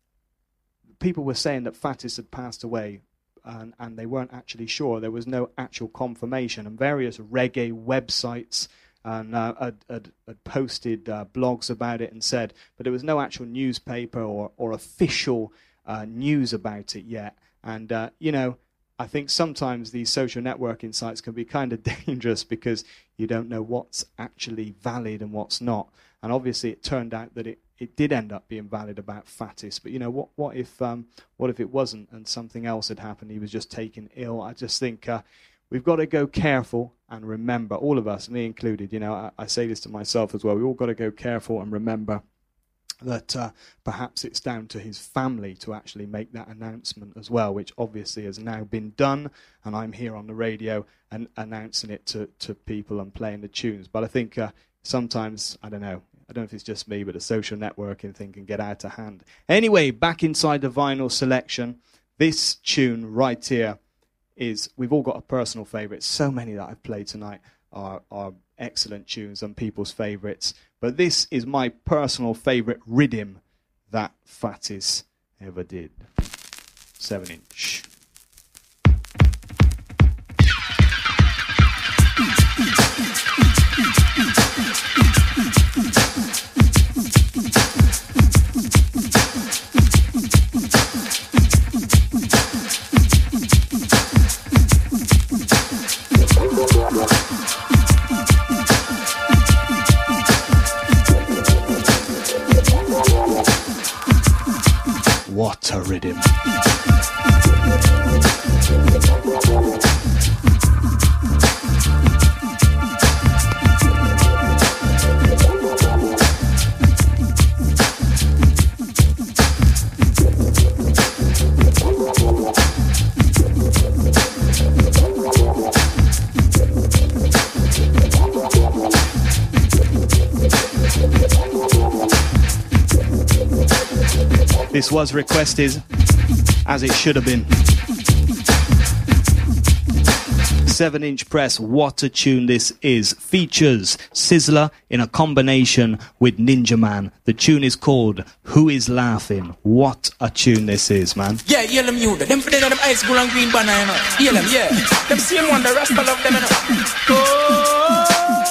Speaker 8: people were saying that Fatis had passed away and, and they weren't actually sure. There was no actual confirmation. And various reggae websites and, uh, had, had, had posted uh, blogs about it and said, but there was no actual newspaper or, or official uh, news about it yet. And, uh, you know, I think sometimes these social networking sites can be kind of dangerous because you don't know what's actually valid and what's not. And obviously it turned out that it, it did end up being valid about Fatis. But, you know, what what if um, what if it wasn't and something else had happened? He was just taken ill. I just think uh, we've got to go careful and remember, all of us, me included, you know, I, I say this to myself as well, we've all got to go careful and remember that uh, perhaps it's down to his family to actually make that announcement as well, which obviously has now been done, and I'm here on the radio and announcing it to, to people and playing the tunes. But I think uh, sometimes, I don't know, I don't know if it's just me, but the social networking thing can get out of hand. Anyway, back inside the vinyl selection, this tune right here is, we've all got a personal favourite. So many that I've played tonight are, are excellent tunes and people's favourites. But this is my personal favourite rhythm that Fatis ever did. Seven inch. What a rhythm. This was requested, as it should have been. seven inch press. What a tune this is. Features Sizzla in a combination with Ninja Man. The tune is called Who Is Laughing. What a tune this is, man.
Speaker 5: Yeah, hear them you. Them they know them ice gold and green banana, you know. Hear them, yeah. Them same one, the rest of love them, you know. Oh.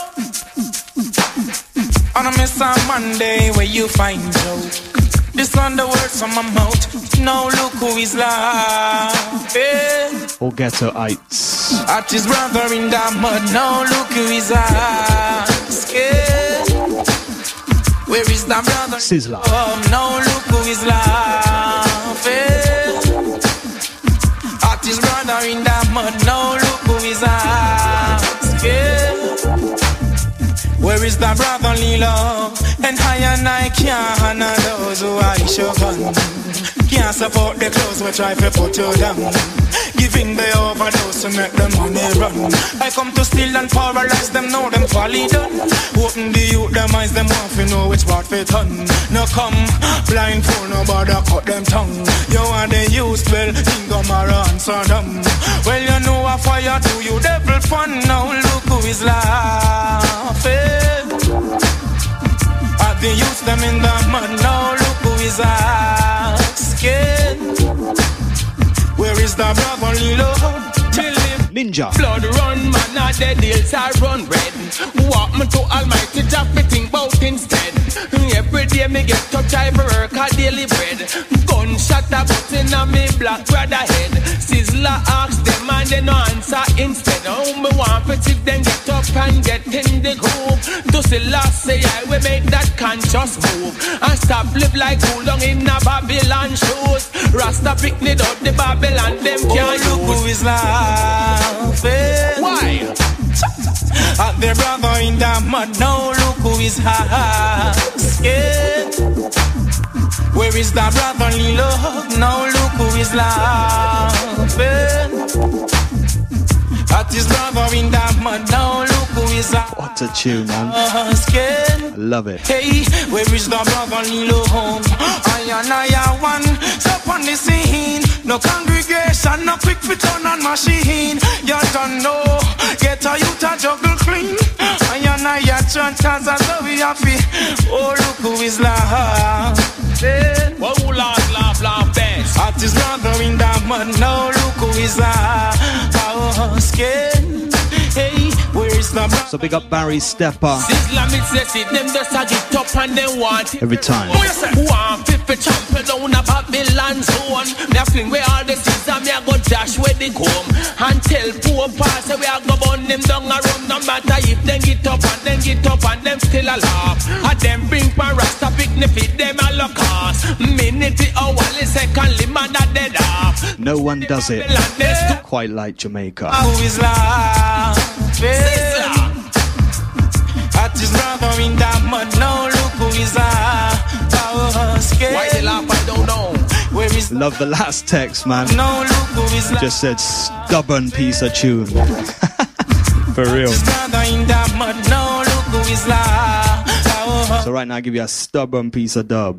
Speaker 5: On a miss on Monday where you find Joe. This on the words from my mouth. Now look who is laughing.
Speaker 8: All ghettoites.
Speaker 5: At his brother in the mud. Now look who is asking. Where is the brother?
Speaker 8: Sizzla.
Speaker 5: Oh, now look who is laughing. At his brother in the mud. Now look who is asking. Where is the brotherly love? And I and I can't handle those who I show gun. Can't support the clothes we try to put you down. Giving the overdose to make the money run. I come to steal and paralyze them, know them folly done. Open the youth, them eyes, them want to know which part fit on. No come, blindfold, nobody cut them tongue. You want the youth, well, Ingomara and Saddam. Well, you know a fire do you devil fun. Now look who is laughing. At the youth, them in the mud. Now look who is asking. Where is the brotherly love? Till him
Speaker 8: Ninja.
Speaker 5: Blood run, man, now the deals are run red. Walk me to Almighty Jah, me think about instead. Every day me get to try for work a daily bread. Gunshot a bust in a me black brother head. Sizzla ask them and they no answer instead. Oh, me want to see them get up and get in the groove. To see last say I will make that conscious move. And stop live like cool long in a Babylon shoes. Rasta picnic out the Babylon, them can't use. Look who is laughing. Why? At their brother in the mud. Now look who is asking. Where is the brotherly love? Now look who is laughing. At his brother in the mud. Now look who is asking.
Speaker 8: What a tune, man. I love it.
Speaker 5: Hey, where is the brotherly love? I and I are one. Step on the scene. No congregation, no quick fit on on machine. You don't know. Get a youth a juggle clean. I and I are church as a so we happy. Oh, look who is laughing. Oh, laugh, laugh, laugh, best. At his brother in the mud. Now look who is asking. Hey, where is the brother?
Speaker 8: So big up Barry Stepper. Every time.
Speaker 5: One fifty champion down a Babylon zone. Me a fling where all the seeds and me a go dash where they come. And tell poor pass we a go burn them down a rum. No matter if them get up and them get up and them still a laugh. And them bring pan rasta picnic feed them a look ass. Minute hour secondly man a dead off.
Speaker 8: No one does it quite like Jamaica.
Speaker 5: Who is laughing? At his brother in the mud. Now look who is asking. Why they laugh I don't know. Where is
Speaker 8: Love the last text, man.
Speaker 5: Now look who is
Speaker 8: just said stubborn piece of tune. For real.
Speaker 5: At his brother in the mud. Now look who is laughing.
Speaker 8: So right now I give you a stubborn piece of dub.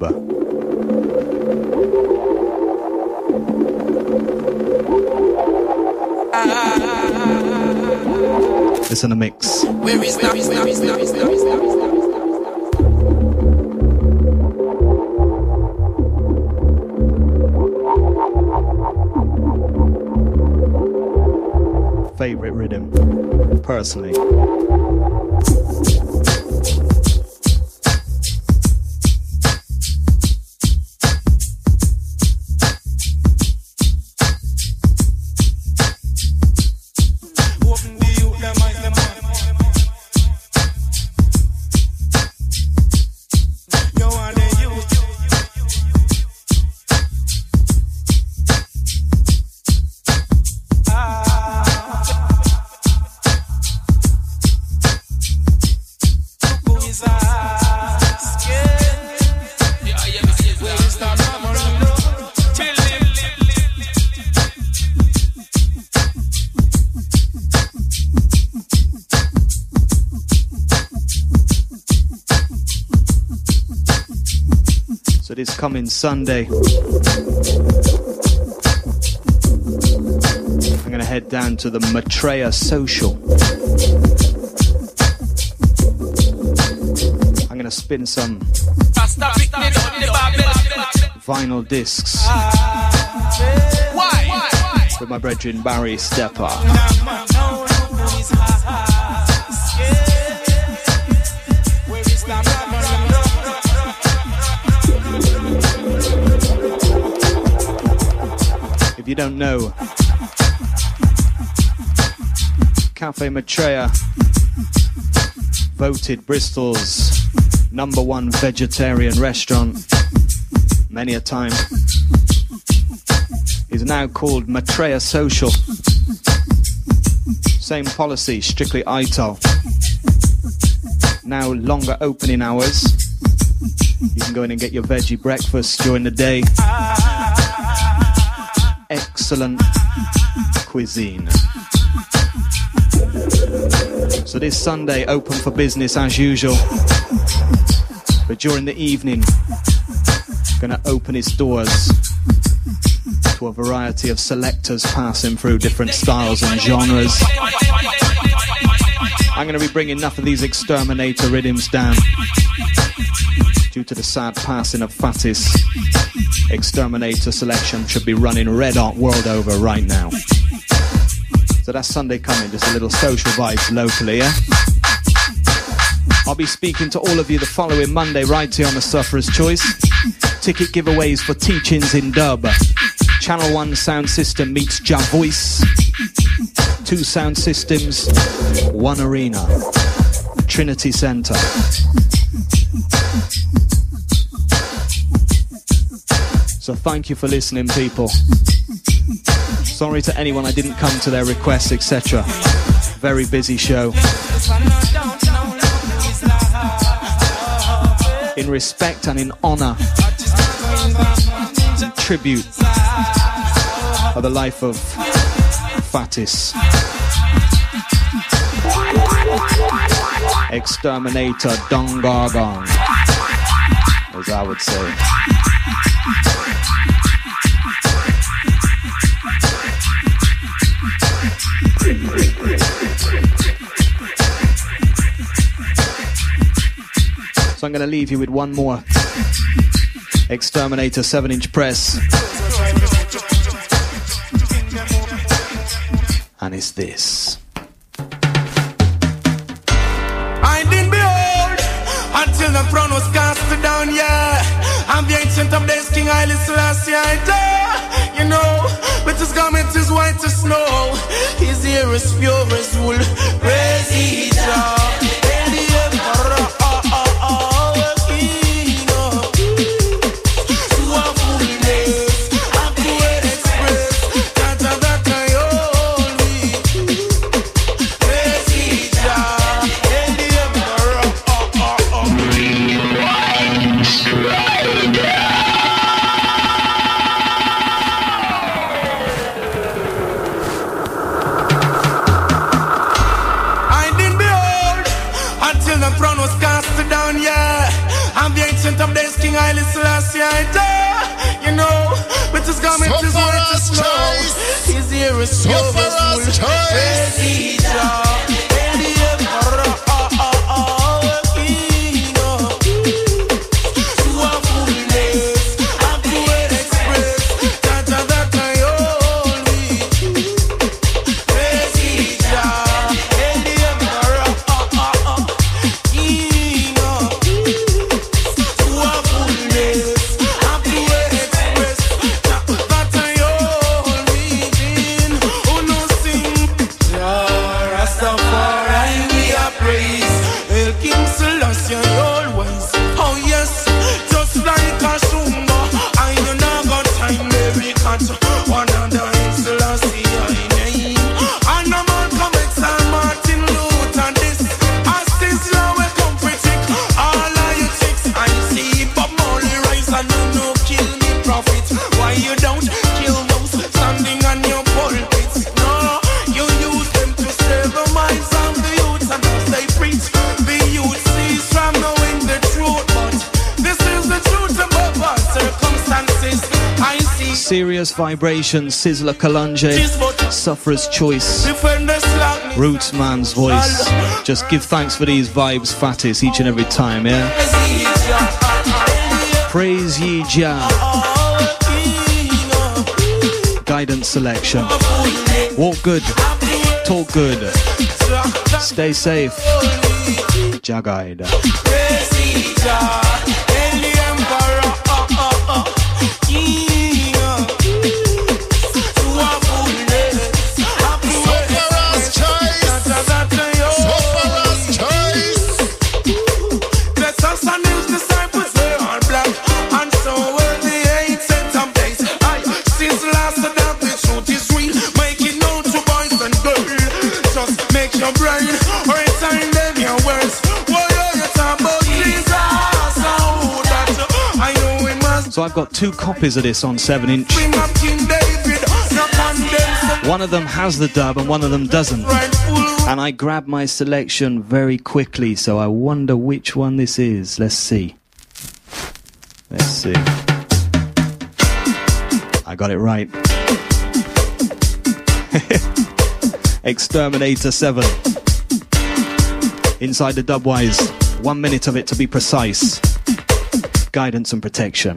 Speaker 8: Listen to mix.
Speaker 5: Where is that?
Speaker 8: Favorite rhythm, personally. So this coming Sunday, I'm going to head down to the Maitreya Social. I'm going to spin some vinyl discs with my brethren Barry Stepper. If you don't know, Cafe Maitreya voted Bristol's number one vegetarian restaurant many a time. Is now called Maitreya Social. Same policy, strictly I T O. Now longer opening hours. You can go in and get your veggie breakfast during the day. Excellent cuisine. So this Sunday, open for business as usual. But during the evening, gonna open its doors to a variety of selectors passing through different styles and genres. I'm gonna be bringing enough of these exterminator rhythms down due to the sad passing of Fatis. Exterminator selection should be running red hot world over right now. So that's Sunday coming, just a little social vibes locally, yeah? I'll be speaking to all of you the following Monday right here on the Sufferer's Choice. Ticket giveaways for Teachings in Dub. Channel one sound system meets Ja Voice. Two sound systems, one arena. Trinity Centre. So thank you for listening, people. Sorry to anyone I didn't come to their requests, et cetera. Very busy show. In respect and in honour and tribute of the life of Fatis. Exterminator Don Gargon, as I would say. So I'm going to leave you with one more Exterminator seven inch press. And it's this.
Speaker 5: I didn't behold until the throne was cast down, yeah. I'm the ancient of days, King Haile Selassie, I die. You know, with his garment is white as snow, his hair is pure as wool. Praise ye Jah. Of days, King Haile Selassie, I die. You know, with his garment is white as snow, his hair is pure as wool. Praise ye Jah.
Speaker 8: Glorious Vibrations, Sizzler Kalonji, Sufferer's Choice, Roots Man's Voice. Just give thanks for these vibes, fatties, each and every time, yeah? Praise ye Jah. Guidance selection. Walk good, talk good, stay safe. Jah guide. So I've got two copies of this on seven inch. One of them has the dub and one of them doesn't. And I grabbed my selection very quickly, so I wonder which one this is. Let's see. Let's see. I got it right. Exterminator seven. Inside the Dubwise. One minute of it to be precise. Guidance and protection.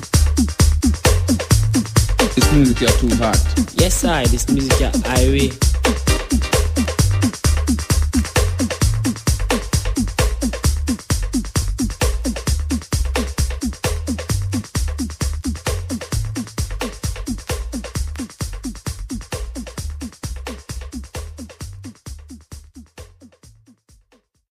Speaker 9: Music are too hot.
Speaker 10: Yes, I. This music are highway.